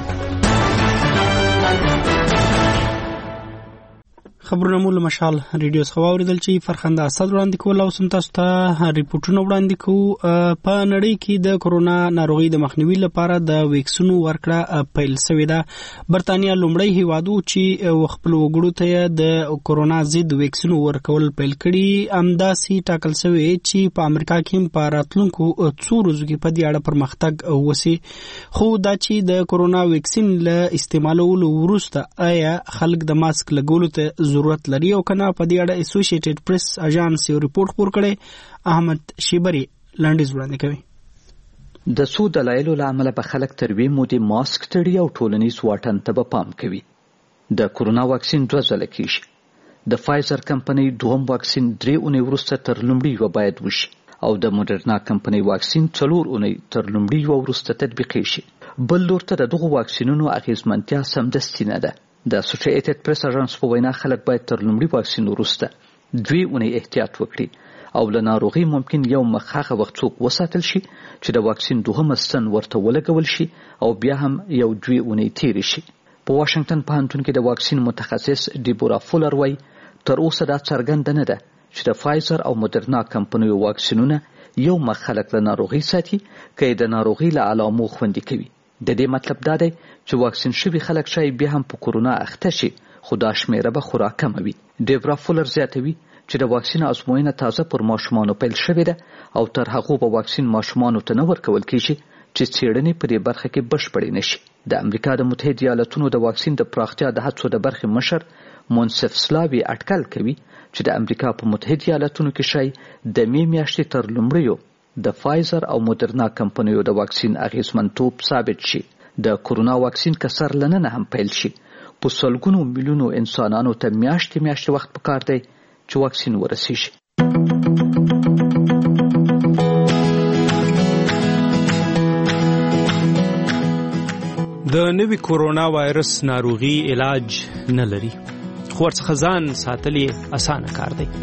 خبرونه مو له مشال ریډیو څخه واوریدل چې فرخنده اسد وړاندې کول او سم تاسو ته ریپورتونه وړاندې کوو. په نړۍ کې د کرونا ناروغي د مخنیوي لپاره د ویکسینو ورکړه پیل شوې ده. برتانیا لومړی هیواد و چې خپل وګړو ته د کرونا ضد ویکسینو ورکول پیل کړي. همداسې ټاکل شوی چې په امریکا کې په راتلونکو څو ورځو کې په دې اړه پرمختګ وشي. خو دا چې د کرونا ویکسین له استعمالولو وروسته آیا خلک د ماسک لګولو ته ضرورت لري او کنه، په دې اړه اسوسییټډ پریس اژانس یو ریپورت خپور کړی. احمد شیبری لنډیز وړاندې کوي. د څو دلایلو له امله به خلک تر وې مودې ماسک تړي او ټولنیز واټن ته به پام کوي. د کرونا واکسین دوه ځله کیږي. د فایزر کمپنۍ دوم واکسین درې اونۍ وروسته تر لومړي یوه باید وشي او د موډرنا کمپنۍ واکسین څلور اونۍ تر لومړي یوه وروسته تطبیقي شي. بل لور ته د دغو واکسینونو اغیزمنتیا سمدستي نه ده. د اسوسییټډ پریس اژانس په وینا خلک باید تر لومړي واکسین وروسته دوی اونۍ احتیاط وکړي او له ناروغۍ ممکن یو مخ هغه وخت څوک وساتل شي چې د واکسین دوهمه ستن ورته ولګول شي او بیا هم یو دوی اونۍ تیرې شي. په واشنگټن پوهنتون کې د واکسین متخصص ډیبورا فولر وایي تر اوسه دا څرګنده نه ده چې د فایزر او موډرنا کمپنیو واکسینونه یو مخ خلک له ناروغۍ ساتي که یې د ناروغۍ له علامو خوندي کوي. د دې مطلب دا دی چې واکسین شوي خلک شاید بیا هم په کرونا اخته شي، خو دا شمیره به خورا کمه وي. ډیبرا فولر زیاتوي چې د واکسین ازموینه تازه پر ماشومانو پیل شوې ده او تر هغو به واکسین ماشومانو ته نه ورکول کیږي چې څېړنې په دې برخه کې بشپړې نشي. د امریکا د متحده ایالاتونو د واکسین د پراختیا د هڅو د برخې مشر مونسف سلاوي اټکل کوي چې د امریکا په متحده ایالاتونو کې شاید د مې میاشتې تر لومړیو د فایزر او موډرنا کمپنیو د واکسین اغیزمنتوب ثابت شي. د کرونا واکسین که سر لننه هم پیل شي، په سلګونو میلیونو انسانانو ته میاشتې میاشتې وخت پکار دی چې واکسین ورسیږي. د نوي کرونا وایرس ناروغي علاج نه لري، خو ورڅخه ځان ساتل یې اسانه کار دی.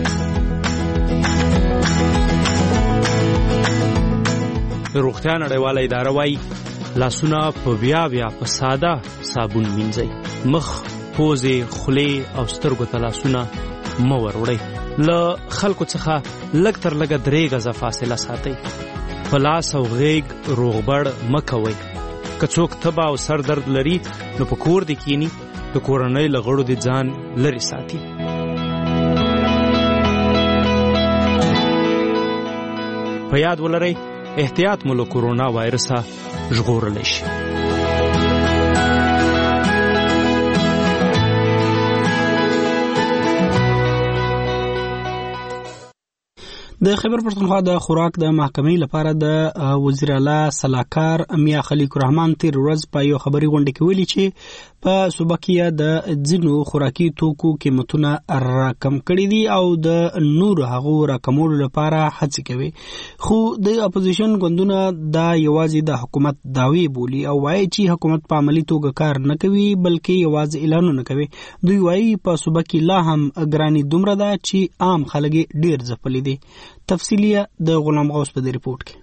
روغتیا نړیواله اداره وایي لاسونه په بیا بیا په ساده صابون مینځئ. مخ، پوزې، خولې او سترګو ته لاسونه مه وروړئ. له خلکو څخه لږ تر لږه درې غزه فاصله ساتئ. په لاس او غیږ روغبړ مه کوئ. که څوک تبه او سر درد لري نو په کور دې کینی، د کورنۍ له غړو دې ځان لرې ساتي. په یاد ولرئ احتیاط مو له کورونا وایرسه ژغورلی شي. د خیبر پښتونخوا د خوراک د محکمې لپاره د وزیر اعلی سلاکار میا خلیق الرحمن تیر ورځ په یو خبري غونډه کې ویلي چې په صوبه کې د ځینو خوراکي توکو قیمتونه راکم کړي دي او د نور هغو راکمولو لپاره هڅې کوي، خو د اپوزیشن ګوندونه دا یوازې د حکومت دعوی بولي او وایي چې حکومت په عملی توګه کار نه کوي بلکې یوازې اعلانونه کوي. دوی وایي په صوبه کې لا هم ګرانی دومره ده چې عام خلک ډیر ځپلي دي. تفصیلیه د غلام غوث په دې ریپورت کې.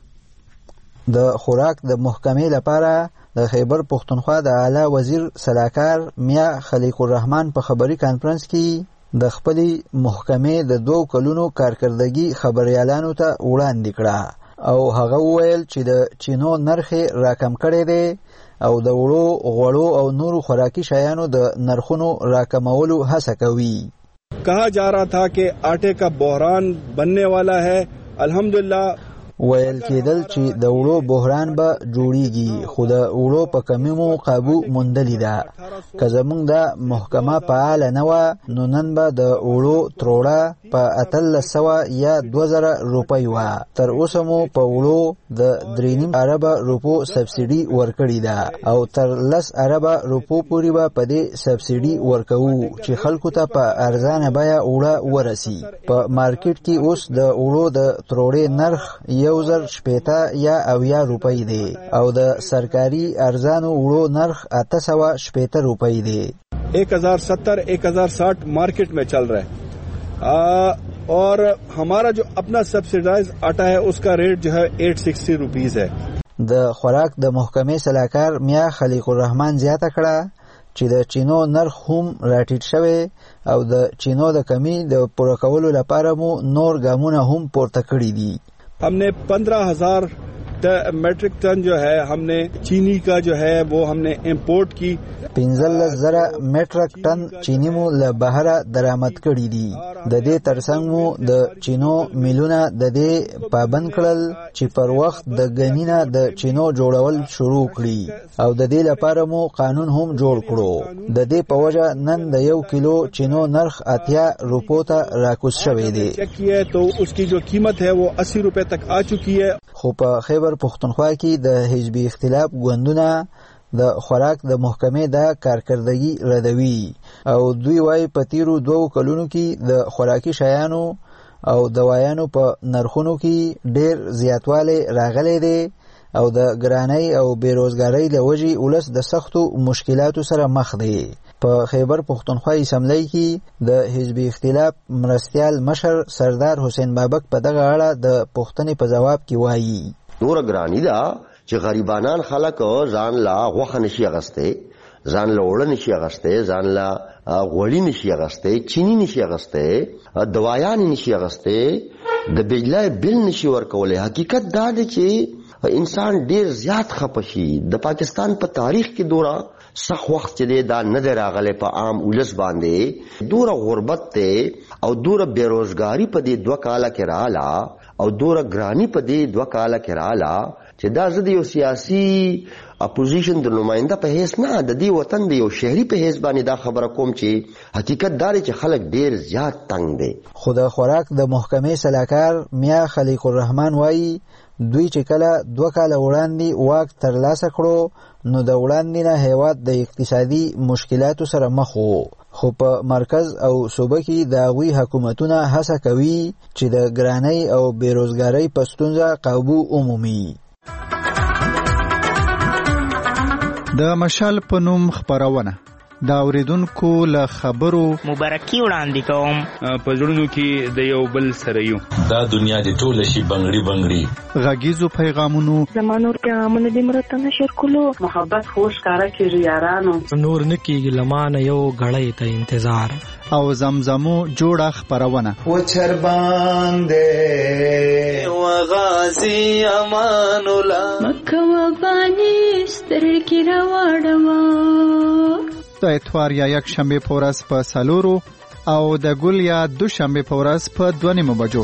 د خوراک د محکمې لپاره د خیبر پښتونخوا د اعلی وزیر سلاکار میا خلیق الرحمن په خبري کانفرنس کې د خپلې محکمې د دوه کلونو کارکردګي خبريالانو ته وړاندې کړه او هغه وویل چې د چینو نرخ راکم کړی دی او د وړو غوړو او نورو خوراکي شیانو د نرخونو راکمولو هڅه کوي. कहा जा रहा था कि आटे का बहरान बनने वाला है, अल्हम्दुलिल्लाह ویل کېدل چې د وړو بحران به جوړیږي خو د وړو په کمی مو قابو موندلی ده. که زمونږ د محکمه فعاله نه وه نو نن به د وړو تروړه په اتلس سوه یا دوه زره روپۍ وه. تر اوسه مو په وړو د درې نیم اربه روپو سبسیډي ورکړې ده او تر لس اربه روپو پورې به په دې سبسیډي ورکوو چې خلکو ته په ارزانه بیه وړه ورسي. په مارکیټ کې اوس د وړو د تروړې نرخ یو زر شپېته یا اویا روپۍ دی او د سرکاري ارزانو وړو نرخ اته سوه شپېته روپۍ دی. एक हजार सत्तर एक हजार साठ मार्केट में चल रहा है आ, और हमारा जो अपना सब्सिडाइज आटा है उसका रेट जो है आठ सौ साठ रुपीस है. د خوراک د محکمې سلاکار میا خلیق الرحمن زیاته کړه چې د چینو نرخ هم راټیټ شوی او د چینو د کمی د پوره کولو لپاره مو نور ګامونه هم پورته کړي دي. हमने पंद्रह हजार मेट्रिक टन जो है हमने चीनी का जो है वो हमने इम्पोर्ट की. پنځلس زره میټرک ټن چینی مو له بهره درآمد کړي دي. د دې ترڅنګ مو د چینو میلونه د دې پابند کړل چې پر وخت د غنینه د چینو جوړول شروع کړي او د دې لپاره مو قانون هم جوړ کړو. د دې په وجه نن د یو کیلو چینو نرخ اتیا روپو ته راکوز شوی دی. तो उसकी जो कीमत है वो अस्सी रुपए तक आ चुकी है. خو په خیبر پښتونخوا کې د حزبي اختلاف ګوندونه د خوراک د محکمې د کارکردګي ردوي او دوی وايي په تیرو دوو کلونو کې د خوراکي شیانو او دوايانو په نرخونو کې ډېر زیاتوالی راغلی دی او د ګرانۍ او بیروزګارۍ له وجې ولس د سختو مشکلاتو سره مخ دی. په خیبر پښتونخوا اسمبلی کې د حزبي اختلاف مرستیال مشر سردار حسین بابک په دغه اړه د پوښتنې په جواب کې وایي نور ګرانی دا چې غریبانان خلک ځان لا غوښه نشي اغسته، ځان له وړه نشي اغسته، ځان لا غوړی نشي اغسته، چینی نشي اغسته، دوايان نشي اغسته، د بجلی بل نشي ورکولې. حقیقت دا دی چې انسان ډیر زیات خپشي. د پاکستان په تاریخ کې دورا سخت وخت چې دا نه راغله په عام ولس باندې دوره غربت ته او دوره بیروزګاری په دې دوه کاله کې رااله او دوره ګرانی په دې دوه کاله کې رااله چې دا زده یو سیاسي اپوزیشن د نماینده په هیڅ نه د دې وطن د یو شهري په هیڅ باندې دا خبره کوم چې حقیقت دا چې خلک ډیر زیات تنگ دي. خو د خوراک د محکمې سلاکار میا خلیق الرحمن وایي دوی چې کله دوه کاله وړاندې واک ترلاسه کړو نو د وړاندې نه هیواد د اقتصادي مشکلاتو سره مخ وو، خو په مرکز او صوبه کې د هغوی حکومتونه هڅه کوي چې د ګرانۍ او بیروزګارۍ په ستونزه قابو ومومي. د مشال په نوم خبرونه دا اوریدونکو له خبرو مبارکي وړاندې کوم. په زړونو کې د یو بل سره یو دا دنیا دې ټوله شي بنګړي بنګړي غږیزو پیغامونو زمانور پیغامونه دې مرته نشر کولو محبت خوش کارا کیږي یارانو نور نکیږي لمانه یو غړې ته انتظار او زمزمو جوړه خبرونه و چر باندې و غازی امان الله مکه و بانیست سترګې راواړوه. د اتوار یا یک شنبه په ورځ په سلورو او د ګل یا دوشنبه په ورځ په دوه نیمو بجو.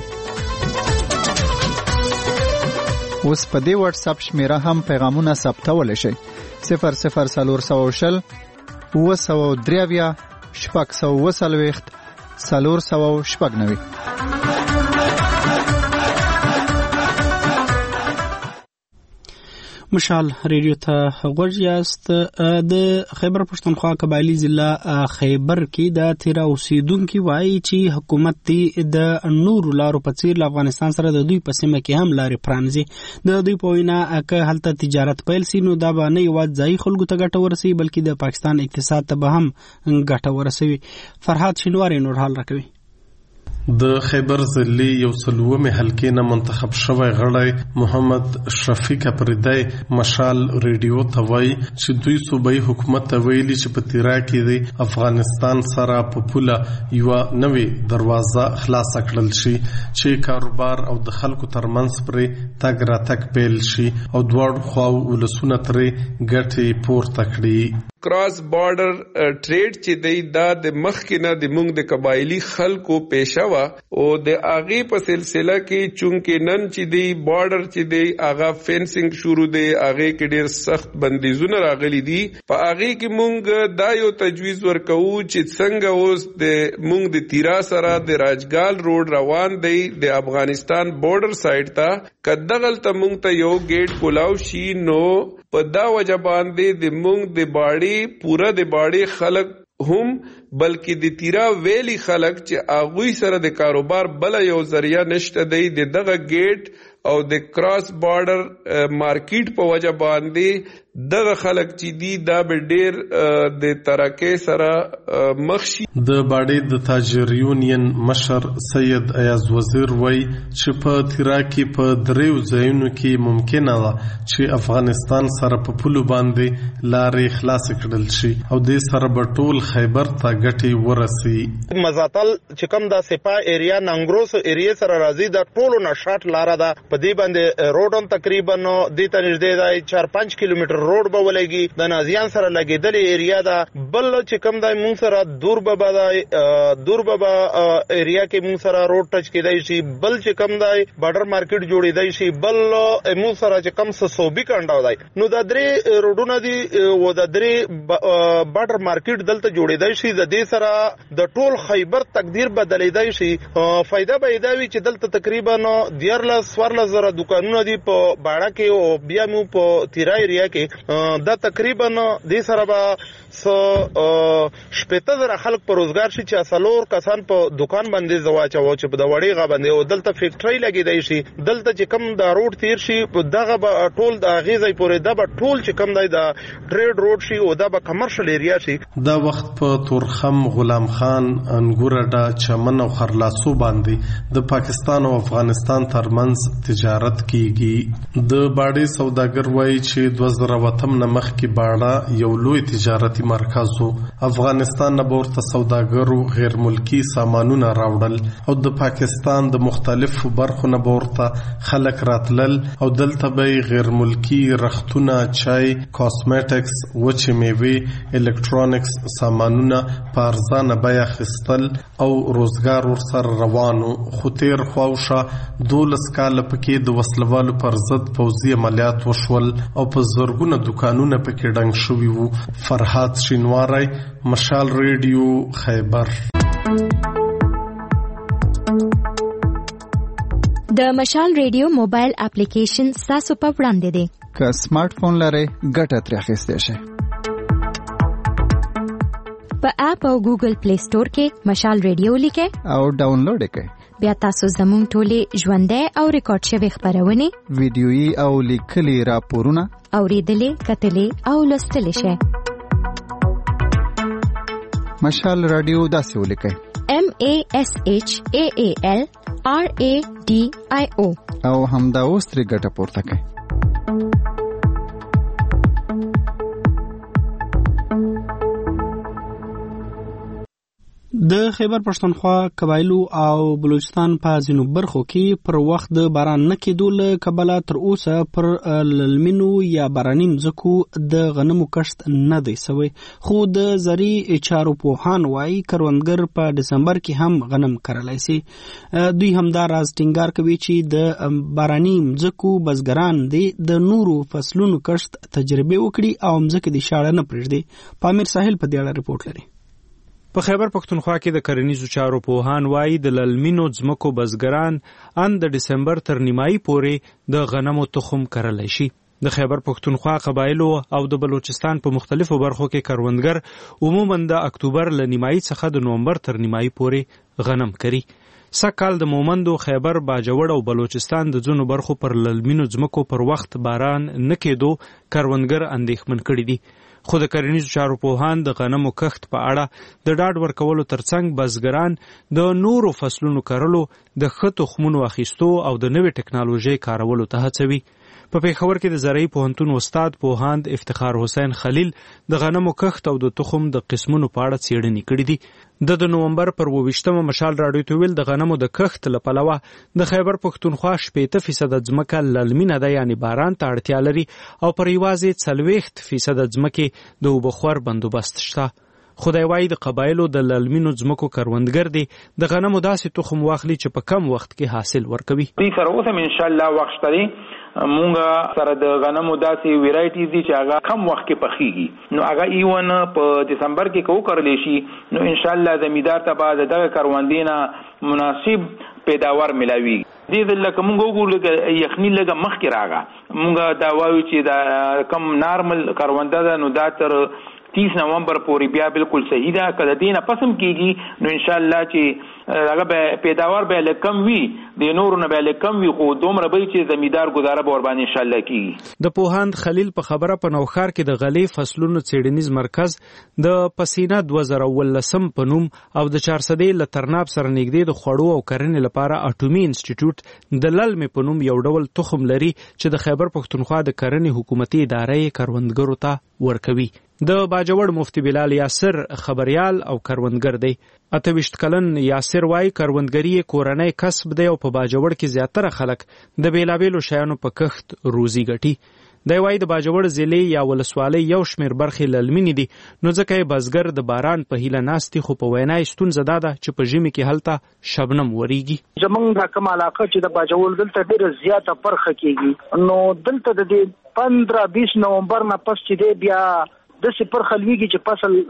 اوس په دې واتس اپ شمیره هم پیغامونه ثبتولی شئ. صفر صفر څلور سوه شل اوه سوه درې اویا شپږ سوه اوه څلوېښت څلور سوه شپږ نوي. مشال ریډیو ته غوږ یاست. د خیبر پښتونخوا قبایلی ضلع خیبر کې د تیرا اوسیدونکو وایي چې حکومت د نورو لارو په څیر له افغانستان سره د دوی په سیمه کې هم لارې پرانځي. د دوی په وینا که هلته تجارت پیل سي نو دا به نه یوازې ځایي خلکو ته ګټه ورسوي بلکې د پاکستان اقتصاد ته به هم ګټه ورسوي. فرهاد شینواری نور حال راکوي. د خیبر ضلع یو څلومې حلقې نه منتخب شوی غړی محمد شفیق اپریدی مشال ریډیو ته وایي چې دوی صوبایي حکومت ته ویلي چې په تیرا کې د افغانستان سره په پوله یوه نوې دروازه خلاصه کړل شي چې کاروبار او د خلکو ترمنځ پرې تګ راتګ پیل شي او دواړو خواو ولسونه ترې ګټې پورته کړي. کراس بارډر ټریډ چې دی دا د مخکې نه د موږ د قبایلی خلکو پیشه وا او د اغه په سلسله کې چونکې نن چې دی بارډر چې دی اغه فینسینګ شروع دی اغه کې ډیر سخت بندیزونه راغلي دي. په اغه کې موږ دا یو تجویز ورکو چې څنګه اوس د موږ د تیرا سره د راجګال روډ روان دی د افغانستان بارډر سایډ ته کدغل ته موږ ته یو گیټ کولاو شي نو په دا وجه باندې د موږ د باړي پورا د باړي خلک هم بلکې د تیرا ویلی خلک چې اغوی سره د کاروبار بل یو ذریعہ نشته دی د دغه گیټ او د کراس بارډر مارکیټ په وجه باندې دغه خلک چې دی دا به ډیر د ترقې سره مخ شي. د باډې د تاجر یونین مشر سید ایاز وزیر وای چې په تیرا کې په دریو ځایونو کې ممکنه ده چې افغانستان سره په پولو باندې لارې خلاص کړل شي او د سره په ټول خیبر ته ګټي ورسي. مزاتل چې کوم د سپا ایریا ننګروس ایریا سره راځي د ټولو نشاط لار ده په دې باندې روډون تقریبا د ته نږدې دی چار پنځه کیلومتر روډ به ولګي د نازیان سره لګیدلې ایریا ده. بل چې کوم د مون سره دور به د دور به ایریا کې مون سره روډ ټچ کېدای شي. بل چې کوم د بارډر مارکیټ جوړېدای شي. بل مون سره چې کوم صوبي کانډاو دی نو د درې روډونه دي و د درې بارډر مارکیټ دلته جوړېدای شي. د دې سره د ټول خیبر تقدیر بدلیدای شي. فائدہ به دا وي چې دلته تقریبا دیارلس ورلس زره دکانونه دي په باړه کې او بیا مو په تیرا ایریا کې دا تقریبا د سره به شپږ زره خلک په روزګار شي چې اصلور کسان په دکان باندې زواچو چې په د وړي غا باندې او دلته فیکټری لګیدای شي. دلته چې کم د روډ تیر شي دغه به ټول د غیزې پورې د به ټول چې کم دی د ټریډ روډ شي او د به کمرشل ایریا شي. دا وخت په تورخم غلام خان انګورډا چمن او خرلاسو باندې د پاکستان او افغانستان ترمنځ تجارت کیږي. د باډي سوداګر وایي چې دوه زره وتم نمخ کې باړه یو لوی تجارتي مرکز وو. افغانستان نه ورته سوداګرو غیر ملکی سامانونه راوړل او د پاکستان د مختلفو برخو نه ورته خلک راتلل او دلته به غیر ملکی رختونه چای کاسمیټکس وچې میوې الکترونکس سامانونه په ارزانه بیه خستل او روزګار ورسره روانو. خو تیر خواوشه دولس کاله پکې د وسلوالو پر ضد پوځي عملیات وشول او په زرګونه دکانونه پکې ډنګ شوي وو. فرهاد شینواری مشال ریډیو خیبر. د مشال ریډیو موبایل اپلیکیشن تاسو په وړاندې دی. که سمارټ فون لرئ ګټه ترې اخیستی شئ. په اپ او ګوګل پلی سٹور کې مشال ریډیو لیکئ او ډاونلوډ یې کړئ. بیا تاسو زموږ ټولې ژوندۍ او ریکارډ شوي خپرونې ویډیويي او لیکلي راپورونه اورېدلې کتلې او لوستلی شئ. مشال رادیو داسې ولیکئ M A S H A A L R A D I O او همدا اوس ترې ګټه پورته کړئ. د خیبر پښتونخوا قبایلو او بلوچستان په ځینو برخو کې پر وخت د باران نه کېدو له کبله تر اوسه پر للمینو یا باراني مځکو د غنمو کښت نه دی سوی، خو د زرعي چارو پوهان وایي کروندګر په دسمبر کې هم غنم کرلی سي. دوی همدا راز ټینګار کوي چې د باراني مځکو بزګران دي د نورو فصلونو کښت تجربه وکړي او مځکې د شاړه نه پرېږدي. پامیر ساحل په دې اړه رپورټ لري. په خیبر پښتونخوا کې د کرنیزو چارو پوهان وایي د للمینو ځمکو بزګران ان د دسمبر تر نیمایي پورې د غنمو تخم کرلی شي. د خیبر پښتونخوا قبایلو او د بلوچستان په مختلفو برخو کې کروندګر عموماً د اکتوبر له نیمایي څخه د نومبر تر نیمایي پورې غنم کري. سږکال د مومندو، خیبر، باجوړ او بلوچستان د ځینو برخو پر للمینو ځمکو پر وخت باران نه کېدو کروندګر اندېښمن کړي دي. خو د کرنیزو چارو پوهان د غنمو کښت په اړه د ډاډ ورکولو ترڅنګ بزګران د نورو فصلونو کرلو، د ښه تخمونو اخیستو او د نوې ټکنالوژۍ کارولو ته هڅوي. په پېښور کې د زرعي پوهنتون استاد پوهاند افتخار حسین خلیل د غنمو کښت او د تخم د قسمونو په اړه څېړنې کړې دي. د د نومبر پر اوویشتمه مشال راډیو ته ویل د غنمو د کښت له پلوه د خیبر پښتونخوا شپېته فیصده ځمکه للمینه ده، یعنې باران ته اړتیا لري، او پر یوازې څلوېښت فیصده ځمکې د اوبهخور بندوبست شته. خدای وایي د قبایلو د للمینو ځمکو کروندګر دي د غنمو داسې تخم واخلي چې په کم وخت کې حاصل ورکوي. دوی سره اوس هم انشاءالله وخت شته دی. مونږ سره د غنمو داسې ویرایټیز دي چې هغه کم وخت کې پخیږي، نو هغه ایون په دسمبر کې کو کړلی شي، نو انشاءالله زمیندار ته به دغه کروندې نه مناسب پیداوار ملاویږي. دې ځل لکه مونږ وګورو لکه یخني لږه مخکې راغله، مونږ دا وایو چې دا کم نارمل کرونده ده، نو دا تر تیس نومبر پورې بیا بالکل صحیح ده. که د دې نه پس هم کېږي نو انشاءالله چې هغه به پیداوار به لږ کم وي، د نورو نه به لږ کم وي، خو دومره به چې زمیندار ګزاره به ورباندې انشاءالله کېږي. د پوهاند خلیل په خبره په نوښار کې د غلې فصلونو څېړنیز مرکز د پسینه دوه زره اوولسم په نوم او د چارسدې له ترناب سره نږدې د خوړو او کرنې لپاره اټومي انسټیټیوټ د للمې په نوم یو ډول تخم لري چې د خیبر پښتونخوا د کرنې حکومتي ادارې کروندګرو ته ورکوي. د باجوړ مفتی بلال یاسر خبریال او کروندګر دی. اته ویشت کلن یاسر وایي کروندګري کورنۍ کسب دی او په باجوړ کې زیاتره خلک د بیلابیلو شیانو په کښت روزي ګټي. دی وایي د باجوړ ضلع یا ولسوالۍ یو شمېر برخې للمینې دي، نو ځکه یې بزګر د باران په هیله ناست دي، خو په وینا یې ستونزه دا ده چې په ژمي کې هلته شبنم وریږي. زمونږ دا کوم علاقه چې د باجوړ دلته ډېره زیاته برخه کېږي، نو دلته د دې پندرہ بیس نومبر نه پس چې دی بیا داسې پرخه لویږي چې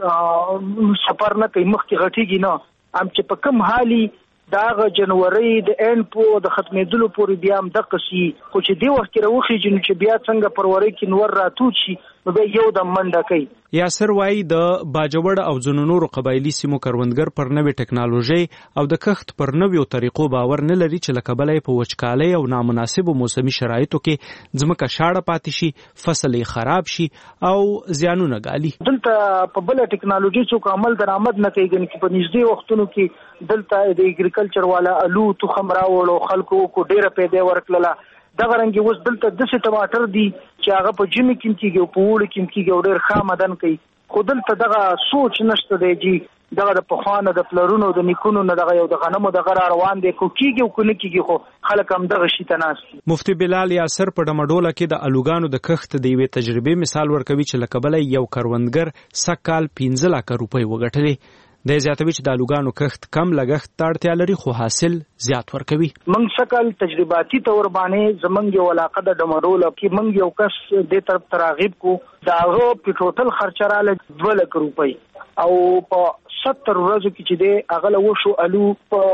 فصل سفر نه کوي، مخکې غټېږي نه، هم چې په کوم حالي د هغه جنورۍ د اینډ په د ختمېدلو پورې بیا هم دقه سي، خو چې دې وخت کې راوخېږي نو چې بیا څنګه فروری کې نور راتود شي نو بیا یو دم منډه کوي. یاسر وایي د باجوړ او ځینو نورو قبایلي سیمو کروندګر پر نوې ټکنالوژۍ او د کښت پر نویو طریقو باور نه لري چې له کبله یې په وچکالۍ او نامناسبو موسمي شرایطو کې ځمکه شاړه پاتې شي، فصل یې خراب شي او زیانونه ګالي. دلته په بله ټکنالوژي څوک عمل درآمد نه کوي، ګنې چې په نږدې وختونو کې دلته د اګریکلچر والا الو تخم راوړو، خلکو کو ډېره پیدا ورکړله. دغه رنګ اوس دلته داسې ټماټر دي چې هغه په ژمي کې کېږي او په اوړي کې کېږي او ډېر ښه آمدن کوي، خو دلته دغه سوچ نشته دی چې دغه د پخوانه د پلرونو د نیکونو نه دغه یو د غنمو دغه را روان دی، کو کېږي او کو نه کېږي، خو خلک هم دغه شي ته ناست دي. مفتی بلال یاسر په ډمډوله کې د الوګانو د کښت د یوې تجربې مثال ورکوي چې له کبله یو کروندګر سږکال پنځه لکه روپۍ وګټلې. د زیاتوي چې د الوګانو کښت کم لګښت ته اړتیا لري، خو حاصل زیات ورکوي. موږ سږکال تجرباتي تور باندې زمونږ یو علاقه د ډمډوله کې موږ یو کس دې طرف ته راغب کو، د هغه په ټوټل خرچه راله دوه لکه روپۍ، او په ستر ورځو کې چې دی هغه له وشو الو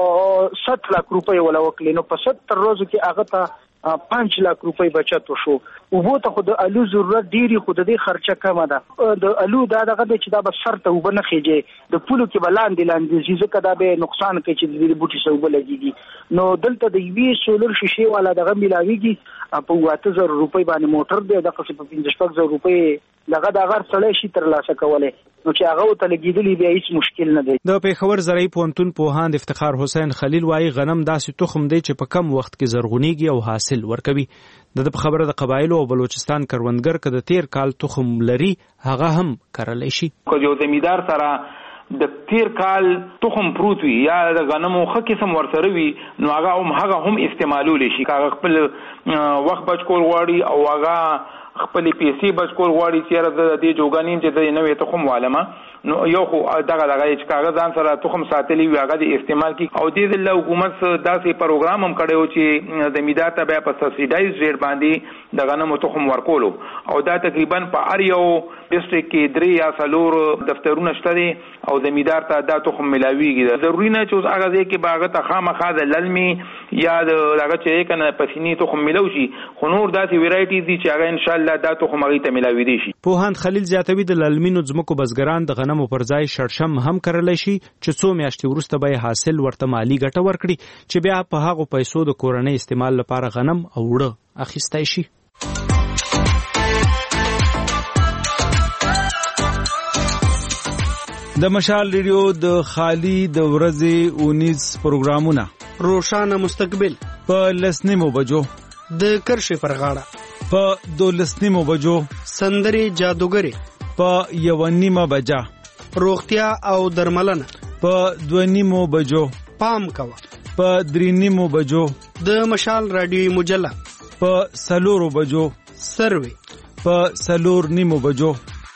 په ست لک روپۍ ولا وکړي، نو په ستر ورځو کې هغه ته پنځ لک روپۍ بچت وشو. اوبو ته خو د الو ضرورت ډېري، خو د دې خرچه کمه ده. د الو دا دغه دی چې دا به سر ته اوبه نه خېږي، د پولو کې به لاندې لاندې ځي، ځکه دا به نقصان کوي چې د دې بوټي سره اوبه لګېږي. نو دلته د یوې سولر شیشې والا دغه میلاویږي په اته زره روپۍ باندې موټر دی، دغسې په پنځه شپږ زره روپۍ دغه د هغه سړی شي ترلاسه کولی، نو چې هغه ورته لګېدلي بیا هېڅ مشکل نه دی. د پېښور زرعي پوهنتون پوهاند افتخار حسین خلیل وایي غنم داسې تخم دی چې په کم وخت کې زرغونېږي او حاصل ورکوي. د په خبره د قبایلو او بلوچستان کروندګر که د تیر کال تخم لري هغه هم کرلی شي. که یو زمیندار سره د تیر کال تخم پروت وي یا د غنمو ښه قسم ورسره وي نو هغه هم هغه هم استعمالول شي. هغه خپل وخت بچ کول غواړي او هغه خپل پیسې بچ کول غواړي چې د دې جوګانین چې د نوې تخم والما نو یو خو دغه دغه چې کاغذ ځان سره تخم ساتلی وي هغه د استعمال کی او د دې حکومت داسې پروګرام هم کړو چې د میدان ته بیا په سبسایډایز ریټ باندې د غنمو تخم ورکولو او دا تقریبا په هر یو ډیسټریکټ کې درې یا څلور دفترونه شته دي او د میدان ته دا تخم ملاويږي. ضروري نه چې هغه ځای کې باغ ته خامخا د للمي یا د هغه چې کنه پسینی تخم ملو شي خو نور داسې ویرایټیز دي چې هغه ان شاء الله دا تخم هغه ته ملاوي دي شي. پوهاند خلیل زیاتوي د للمینو ځمکو بزګران د غنمو پر ځای شړشم هم کرلی شي چې څو میاشتې وروسته به حاصل ورته مالی ګټه ورکړي چې بیا په هغو پیسو د کورنۍ استعمال لپاره غنم او وړه اخیستی شي. د مشال ریډیو د خالی د ورځې اونیز پروګرامونه روشانه مستقبل په لسنیمو بجو، د کرښې پر غاړه په دولسنیمو بجو، سندرې جادوګرې په یوه نیمه بجه، روغتیا او درملنه په دوه نیمو بجو، پام کوه په درې نیمو بجو، د مشال رادیوي مجله په څلورو بجو، سروي په څلور نیمو بجو.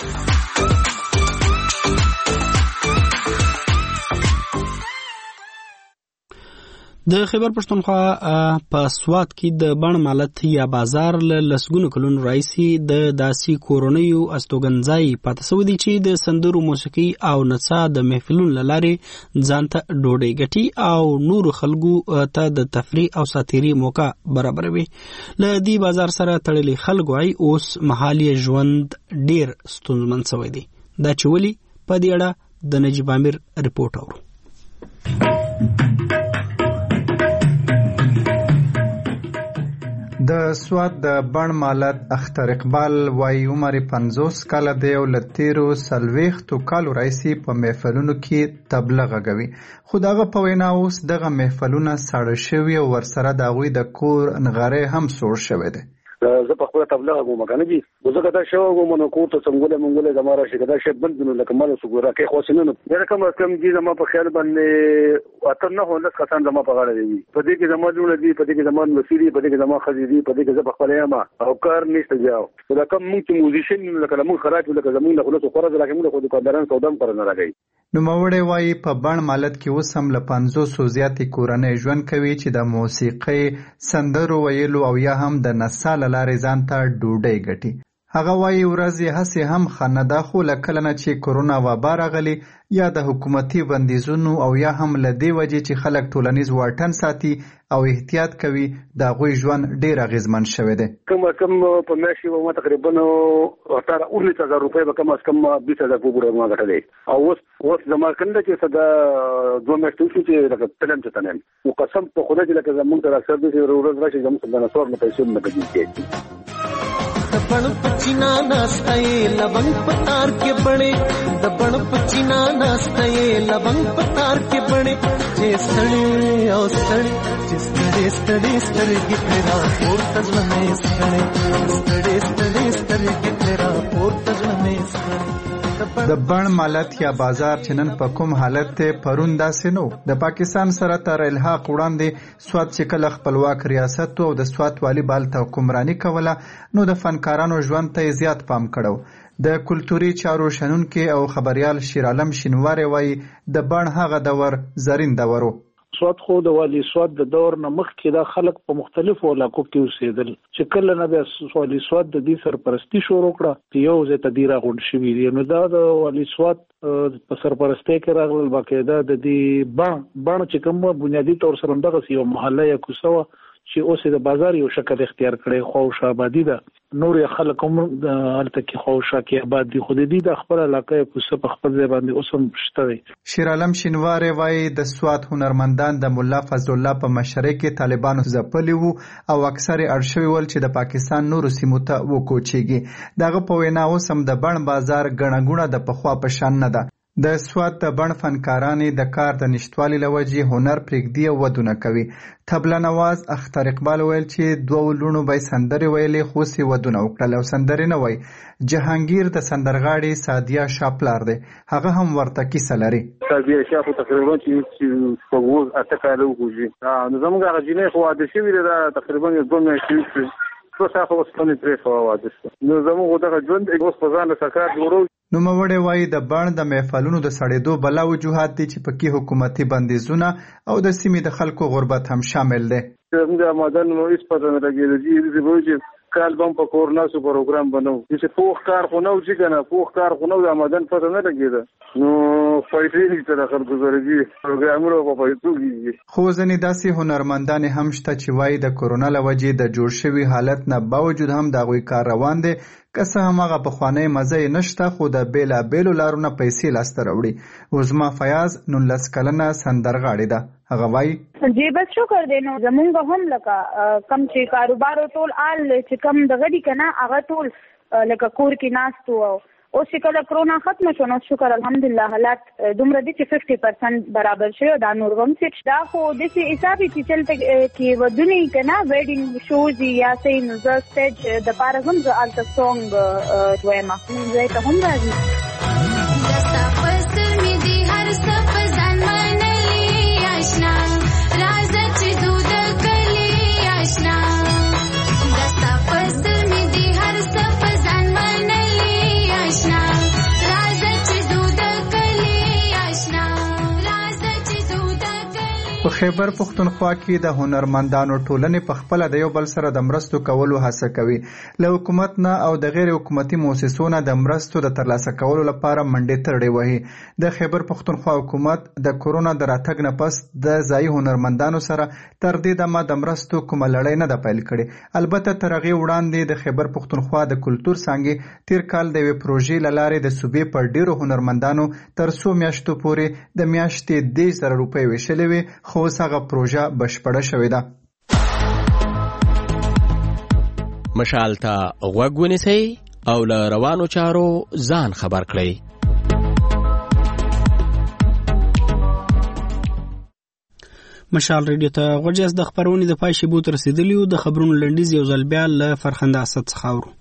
د خیبر پښتونخوا په سوات کې د بڼ مالت یا بازار له لسګونو کلونو راهیسې د داسې کورنیو استوګنځای پاتې شوی دی چې د سندرو موسیقي او نڅا د محفلونو له لارې ځان ته ډوډۍ ګټي او نورو خلکو ته د تفریح او ساتیري موقع برابروي. له دې بازار سره تړلي خلک وايي اوس مهالي ژوند ډیر ستونزمن شوی دی. دا چې ولې په دې اړه د نجیب عامر رپورټ اورو. د سوات د بڼ مالت اختر اقبال وايي عمر پنځوس کاله دی او له تیرو څلوېښتو کالو راهیسې په محفلونو کې تبله غږوي، خو د هغه په وینا اوس دغه محفلونه ساړه شوي او ورسره د هغوی د کور نغری هم سوړ شوی دی. زه په خپله تبله غږوم که نه جي زه که دا شی وږم نو کور ته څنګولی منګولی زما راشي که دا شی بند وي نو لکه ماله څوک راکې خواسي نه نو بیا کم از کم جي زما په خیال باندې اته نهه لس کسان زما په غاړه دي. په دې کې زما لوڼه دي، په دې کې زما لمسي دي، په دې کې زما ښځې دي، په دې کې زه پخپله یم او کار نشته بیا. خو دا کم مونږ چې موزیشن یو لکه له مونږ خراج یو لکه زمونږ له خولو څه خوره ده لکه مونږ خو دوکانداران سودا هم خوره نه راکوي. نوموړی وایي په بڼ مالت کې اوس هم له پنځوسو زیاتې کورنۍ ژوند کوي چې د موسیقۍ، سندرو ویلو او یا هم د نڅا له لارې ځان ته ډوډۍ ګټي. هغه وایي ورځې هسې هم ښه نه ده، خو له کله نه چې کرونا وبا راغلې یا د حکومتي بندیزونو او یا هم له دې وجې چې خلک ټولنیز واټن ساتي او احتیاط کوي د هغوی ژوند ډېر اغېزمن شوی دی. کم از کم په میاشت کې به ما تقریبا اټاره اوولس هزار روپۍ به کم از کم بیس هزار په پوره ما ګټلی او اوس اوس زما کنده چې څه د دوه میاشتې وشو چې لکه تلم چې تنم نو قسم په خدای چې لکه زمونږ ته اکثر داسې ورځ راشي زموږ څه د نسوار نه پیسې نه ګټل کېږي. दबण पचीना नास्ताए लवंग पतार के बड़े दबण पचीना नास्ताए लवंग पतार के बड़े जे सड़े ओ सड़े जिस तरह सड़े सड़े की तेरा और तजल में सड़े सड़े सड़े सड़े की तेरा और तजल में सड़े. د بڼ مالت یا بازار چې نن په کوم حالت دی پرون داسې نو. د پاکستان سره تر الحاق وړاندې سوات چې کله خپلواک ریاست او د سوات والی بالته حکمراني کوله نو د فنکارانو ژوند ته زیات پام کړو. د کلتوري چارو شنونکي او خبريال شیرعالم شینواری وایي د بڼ هغه دور زرین دور و. سوات خو د والی سوات د دور نه مخکې دا خلک په مختلفو علاقو کې اوسېدل چې کله نه بیا والی سوات د دې سرپرستی شروع کړه یو ځای ته دې راغونډ شوي دي نو دا د والی سوات په سرپرستی کې راغلل باقاعده د دې بڼ بڼ چې کوم بنیادي طور سره همدغسې یو محله یا کوڅه وه چې اوس د بازار یو شکل اختیار کړی خواوشا آبادي ده نور خلک هم هلته کې خواوشا کې آباد دي خو د دې د خپل علاقه کوڅه په خپل ځای باندې اوس هم شته دی. شیرعالم شینواری وایي د سوات هنرمندان د ملا فضل الله په مشرۍ کې طالبانو ځپلي وو او اکثر اړ شوي ول چې د پاکستان نورو سیمو ته وکوچېږي. د هغه په وینا اوس هم د بڼ بازار ګڼه ګوڼه د پخوا په شان نه ده. د سوات د بڼ فنکارانې د کار د نشتوالي له وجې هنر پرېږدي او ودونه کوي. طبله نواز اختر اقبال ویل چې دوه لوڼو به یې سندرې ویلې خو اوس یې ودونه وکړل او سندرې نه وایي. جهانګیر د سندرغاړې سادیه شاه پلار دی، هغه هم ورته کیسه لري. سادیه شاه خو تقریبا چې په اووه اته کاله وکړي نو زموږ هغه جینۍ خو واده شوې ده، تقریبا دوه میاشتې وشوې څو ساعته اوس پنې پرې شوه واده شوه. نو زموږ دغه ژوند اوس په ځان سکار جوړو. نوموړی وایي د بڼ د محفلونو د سړېدو بلا وجوهات دي چې پکې حکومتي بندیزونه او د سیمې د خلکو غربت هم شامل دی. زموږ آمدن نو هېڅ پته نه لګېده چې کال به هم په کور ناسو پروګرام به نه و چې پوخ کار خو نه و چې که نه پوخ کار خو نه و د آمدن پته نه لګېده نو پیسې نشته د خلکو سره دي پروګرامونه په پیسو کېږي. خو ځینې داسې هنرمندانې هم شته چې وایي د کورونا له وجې د جوړ شوي حالت نه باوجود هم د هغوی کار روان دی، که څه هم هغه پخوانی مزه یې نشته خو د بېلابېلو لارو نه پیسې لاسته راوړي. عظما فیاض نولس کلنه سندرغاړې ده، هغه وایي جی بس شکر دی نو زمونږ هم لکه کم چې کاروبار ټول آل چې کم دغه دي که نه هغه ټول لکه کور کې ناست و. اوس چې کله کرونا ختمه شو نو شکر الحمدلله حالات دومره دي چې ففټي پرسنټ برابر شوی دا نور هم چې دا خو داسې حساب چې چلته کې ودونه یې که نه ویډینګ شوز یا څه نو زه سټیج دپاره هم زه هلته سونګ دویمه ځای ته هم راځي. په خیبر پښتونخوا کې د هنرمندانو ټولنې په خپله د یو بل سره د مرستو کولو هڅه کوي. له حکومت نه او د غیر حکومتي مؤسسو نه د مرستو د ترلاسه کولو لپاره منډې ترړې وهي. د خیبر پښتونخوا حکومت د کورونا د راتګ نه پس د ځایي هنرمندانو سره تر دې دمه د مرستو کومه لړۍ نه ده پیل کړې. البته تر هغې وړاندې د خیبر پښتونخوا د کلتور څانګې تیر کال د یوې پروژې له لارې د صوبې پر ډېرو هنرمندانو تر څو میاشتو پورې د میاشتې دېرش زره روپۍ ویشلې وې خو اوس هغه پروژه بشپړه شوې ده. مشال ته غوږ ونیسئ او له روانو چارو ځان خبر کړئ. مشال ریډیو ته غوږ د خپرونې د پای شیبو ته رسېدلي یو. د خبرونو لنډیز یو ځل بیا له فرخنده اسد څخه اورو.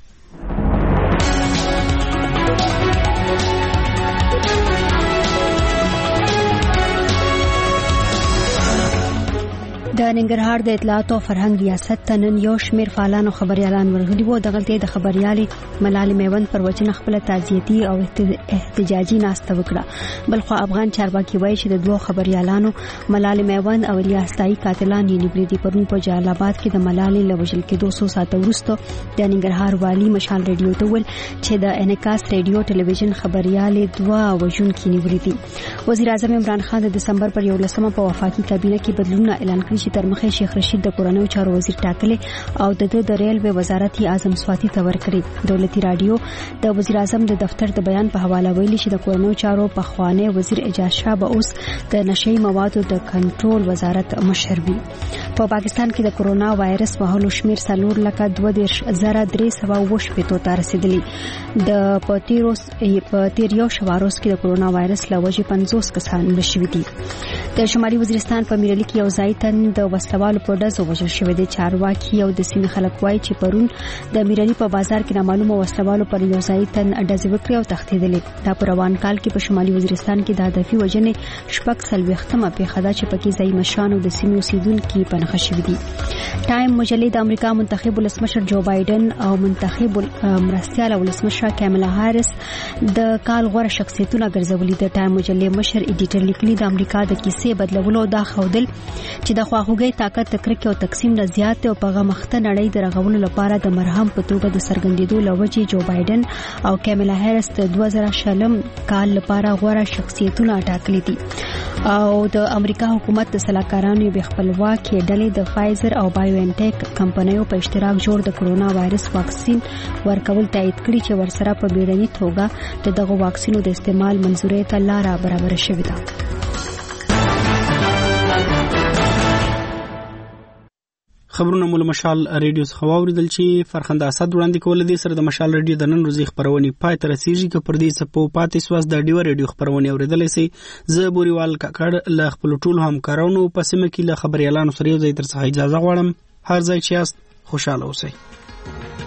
د ننګرهار د اطلاعات او فرهنګ ریاست ته نن یو شمېر فعالان او خبريالان ورغلي وو. دغلته د خبريالې ملالۍ میوند پر وجه خپل تعزیتي او احتجاجي ناسته وکړه. بلخو افغان چارواکي وایي چې د دوه خبريالانو ملالۍ میوند او الیاس تای قاتلان یې نیولي دي. پرون په جلال آباد کې د ملالۍ له وژل کېدو څو ساعته وروسته د ننګرهار والي مشال ریډیو ته ویل چې د انعکاس ریډیو ټلویزیون خبريالې دوه وژونکي نیولي دي. وزیر اعظم عمران خان د دسمبر پر یولسمه په وفاقي کابینه کې بدلونونه اعلان کړي چې تر مخه شیخ رشید د کورنیو چارو وزیر ټاکلې او د د ریلوے وزارت یې اعظم سواتی ته ورکړي. دولتي رادیو د وزیر اعظم د دفتر د بیان په حواله ویلي چې د کورنیو چارو پخوانی وزیر اعجاز شاه به اوس د نشئی موادو د کنټرول وزارت مشر وي. په پاکستان کې د کرونا وایرس وهلو شمیر څلور لکه دوه دېرش زره درې سوه اووه شپېتو ته رسېدلي. د په تیروس په تیر یو شواروس کې د کرونا وایرس له وجې پنځوس کسان مړه شوي دي. د شمالي وزیرستان په میرلي کې یو ځای تن د وسلوالو په ډزو وژل شوی دی. چارواکي او د سیمې خلک وایي چې پرون د میرلي په بازار کې نامعلومه وسلوالو پر یو ځای تن ډزې وکړې او تښتېدلې. دا په روان کال کې په شمالي وزیرستان کې د هدفي وژنې شپږ څلوېښتمه پېښه ده چې پکې ځایي مشران او د سیمې اوسېدونکي په نښه شوي دي. ټایم مجلې د امریکا منتخب ولسمشر جو بایډن او منتخب مرستیاله ولسمشره کاملا هاریس د کال غوره شخصیتونه ګرځولي. د ټایم مجلې مشر ایډیټر لیکلي د امریکا د کیسې بدلولو دا ښودل چې د خواخوږۍ طاقت د کرکې او تقسیم نه زیات دی او په هغه مخته نړۍ د رغولو لپاره د مرهم په توګه د څرګندېدو له وجې جو بایډن او کاملا هاریس د دوه زره شلم کال لپاره غوره شخصیتونه ټاکلي دي. او د امریکا حکومت د سلاکارانو بې خپلواکې ډلې د فایزر او بایو انټیک کمپنیو په اشتراک جوړ د کرونا وایرس واکسین ورکول تایید کړي چې ورسره په بیړني توګه د دغه واکسینو د استعمال منظورۍ ته لاره برابره شوې ده. خبرونه مول مشال ریډیو څخه واوریدل چې فرخنده اسد وړاندې کول دي سره د مشال ریډیو د نن ورځې خبرونه پای تر رسیدي ک پر دې سپو پاتې سواس د ډیو ریډیو خبرونه اوریدلې سي زه بوريوال کاکړ ل خپل ټول هم کارونو پسمه کې ل خبري اعلان سره یو ځای تر څخه اجازه غواړم. هر ځای چې یاست خوشاله اوسئ.